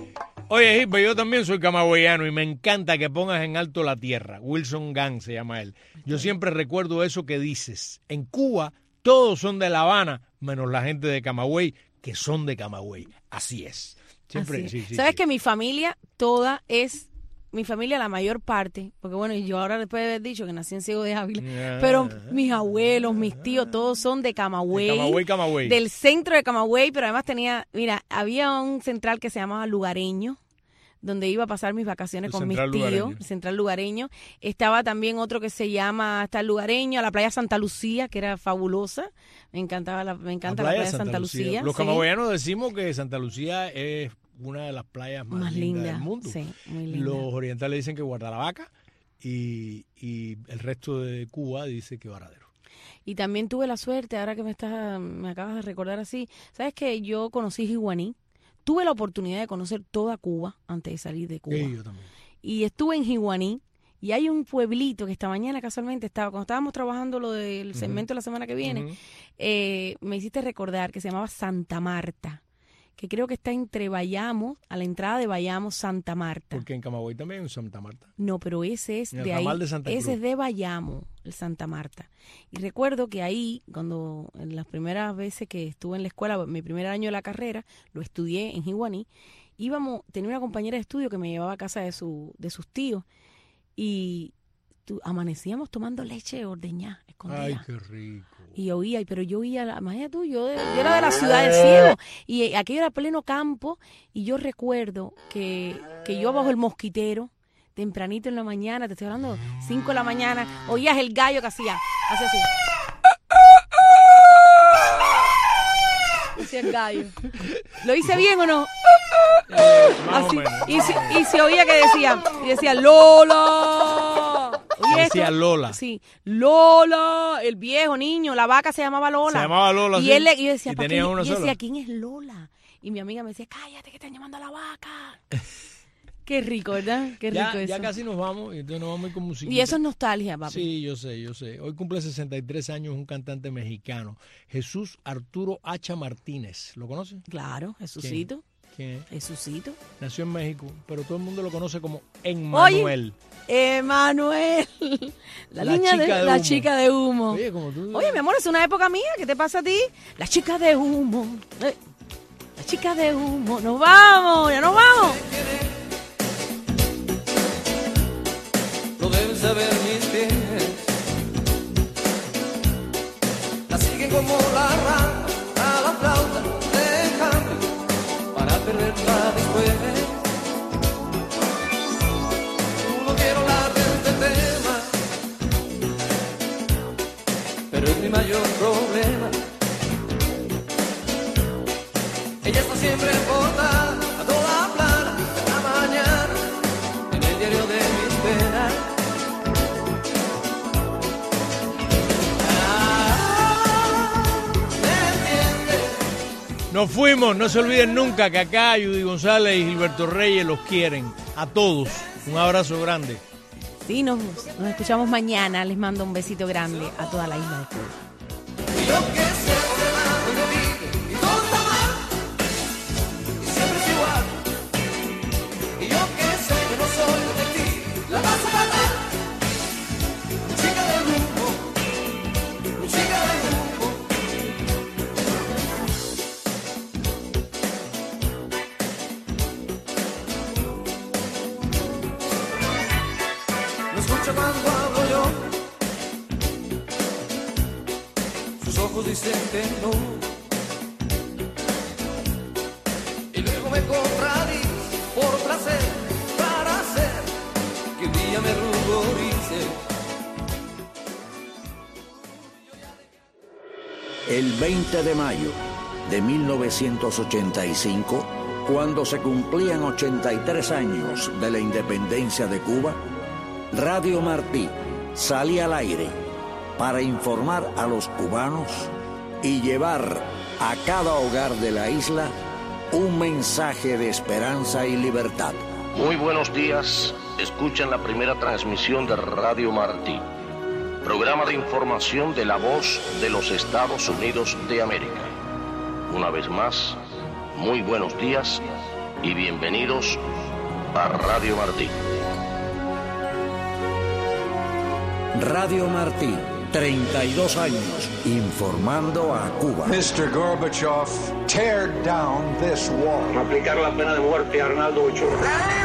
Oye, Gilbert, yo también soy camagüeyano y me encanta que pongas en alto la tierra. Wilson Gang se llama él. Yo siempre recuerdo eso que dices. En Cuba todos son de La Habana, menos la gente de Camagüey, que son de Camagüey. Así es. Siempre, Así es. Sí, sí, ¿Sabes sí. que mi familia toda es... Mi familia, la mayor parte, porque bueno, yo ahora después de haber dicho que nací en Ciego de Ávila, yeah. pero mis abuelos, mis tíos, todos son de Camagüey, de Camagüey, Camagüey, del centro de Camagüey, pero además tenía, mira, había un central que se llamaba Lugareño, donde iba a pasar mis vacaciones el con mis Central tíos, Lugareño. el Central Lugareño. Estaba también otro que se llama, está el Lugareño, la playa Santa Lucía, que era fabulosa. Me encantaba la, me encanta la playa, la playa Santa, Santa Lucía. Lucía. Los sí. camagüeyanos decimos que Santa Lucía es una de las playas más, Más lindas linda, del mundo. sí, muy linda. Los orientales dicen que Guardalavaca y, y el resto de Cuba dice que Varadero. Y también tuve la suerte, ahora que me estás, me acabas de recordar así, ¿sabes que yo conocí Jiguaní? Tuve la oportunidad de conocer toda Cuba antes de salir de Cuba. Sí, yo también. Y estuve en Jiguaní, y hay un pueblito que esta mañana casualmente estaba, cuando estábamos trabajando lo del segmento de la semana que viene, Ujú. eh, me hiciste recordar que se llamaba Santa Marta, que creo que está entre Bayamo, a la entrada de Bayamo, Santa Marta. Porque en Camagüey también hay un Santa Marta. No, pero ese es En el de ahí, ramal de Santa Cruz. ese es de Bayamo, el Santa Marta. Y recuerdo que ahí, cuando en las primeras veces que estuve en la escuela, mi primer año de la carrera, lo estudié en Jiguaní, íbamos, tenía una compañera de estudio que me llevaba a casa de su, de sus tíos, y tu- amanecíamos tomando leche ordeñada, escondida. Ay, qué rico. Y oía, y- pero yo oía, la, imagínate tú, yo, de- yo era de la ciudad del cielo, y eh, aquello era pleno campo, y yo recuerdo que, que yo bajo el mosquitero, tempranito en la mañana, te estoy hablando, cinco de la mañana, oías el gallo que hacía, hacía así. Hacía el gallo. ¿Lo hice bien o no? Más o Así, menos, y, más se, o menos. y se oía que decía, y decía, Lola. Oye, Decía esto- Lola. Sí, Lola, el viejo niño, la vaca se llamaba Lola. Se llamaba Lola, Y sí. él le- y yo decía, Y ¿para tenía qué? una Y yo decía, sola. ¿quién es Lola? Y mi amiga me decía, cállate que están llamando a la vaca. Qué rico, ¿verdad? Qué rico Ya, eso. ya casi nos vamos, y entonces nos vamos a ir con musiquita. Y eso es nostalgia, papi. Sí, yo sé, yo sé. Hoy cumple sesenta y tres años un cantante mexicano, Jesús Arturo Hacha Martínez. ¿Lo conoce? Claro, Jesucito. ¿Quién es? Jesucito. Nació en México, pero todo el mundo lo conoce como Emmanuel. Oye, Emanuel. La, La niña chica de, de la humo. chica de humo. Oye, como tú. Oye, mi amor, es una época mía. ¿Qué te pasa a ti? La chica de humo. Eh, La chica de humo. Nos vamos, ya nos vamos. Lo deben saber mis pies. La siguen como la rana a la flauta de cambio para perderla después. No quiero hablar de este tema, pero es mi mayor problema. Ella está siempre en portada, a toda plana, cada mañana, en el diario de mis penas. Nos fuimos, no se olviden nunca que acá Judy González y Gilberto Reyes los quieren. A todos. Un abrazo grande. Sí, nos, nos escuchamos mañana. Les mando un besito grande a toda la isla de Cuba. Yo que sé que nada me vive y todo está mal y siempre es igual. Y yo que sé que no soy detective, la vas a matar. Chica del humo, chica del humo. No escucha cuando hablo yo. Sus ojos dicen que no. Y luego me contradice por placer, para hacer que un día me ruborice. El veinte de mayo de mil novecientos ochenta y cinco, cuando se cumplían ochenta y tres años de la independencia de Cuba, Radio Martí salía al aire para informar a los cubanos y llevar a cada hogar de la isla un mensaje de esperanza y libertad. Muy buenos días, escuchan la primera transmisión de Radio Martí, programa de información de la voz de los Estados Unidos de América. Una vez más, muy buenos días y bienvenidos a Radio Martí. Radio Martí, treinta y dos años, informando a Cuba. mister Gorbachev, tear down this wall. Aplicar la pena de muerte a Arnaldo Ochoa.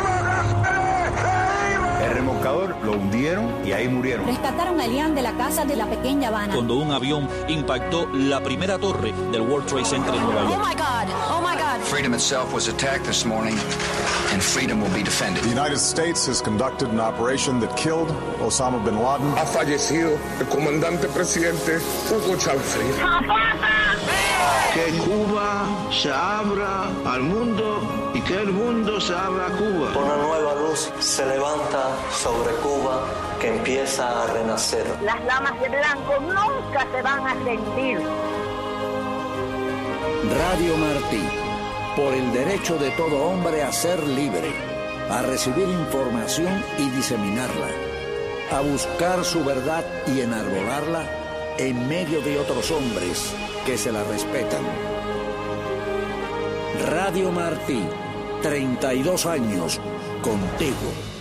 El remolcador lo hundieron y ahí murieron. Rescataron a Elian de la casa de la pequeña Habana. Cuando un avión impactó la primera torre del World Trade Center en Nueva York. Oh my God, oh my God. Freedom itself was attacked this morning, and freedom will be defended. The United States has conducted an operation that killed Osama bin Laden. Ha fallecido el comandante presidente Hugo Chávez Frías. que Cuba se abra al mundo y que el mundo se abra a Cuba. Una nueva luz se levanta sobre Cuba que empieza a renacer. Las lamas de blanco nunca se van a sentir. Radio Martí, por el derecho de todo hombre a ser libre, a recibir información y diseminarla, a buscar su verdad y enarbolarla en medio de otros hombres que se la respetan. Radio Martí, treinta y dos años contigo.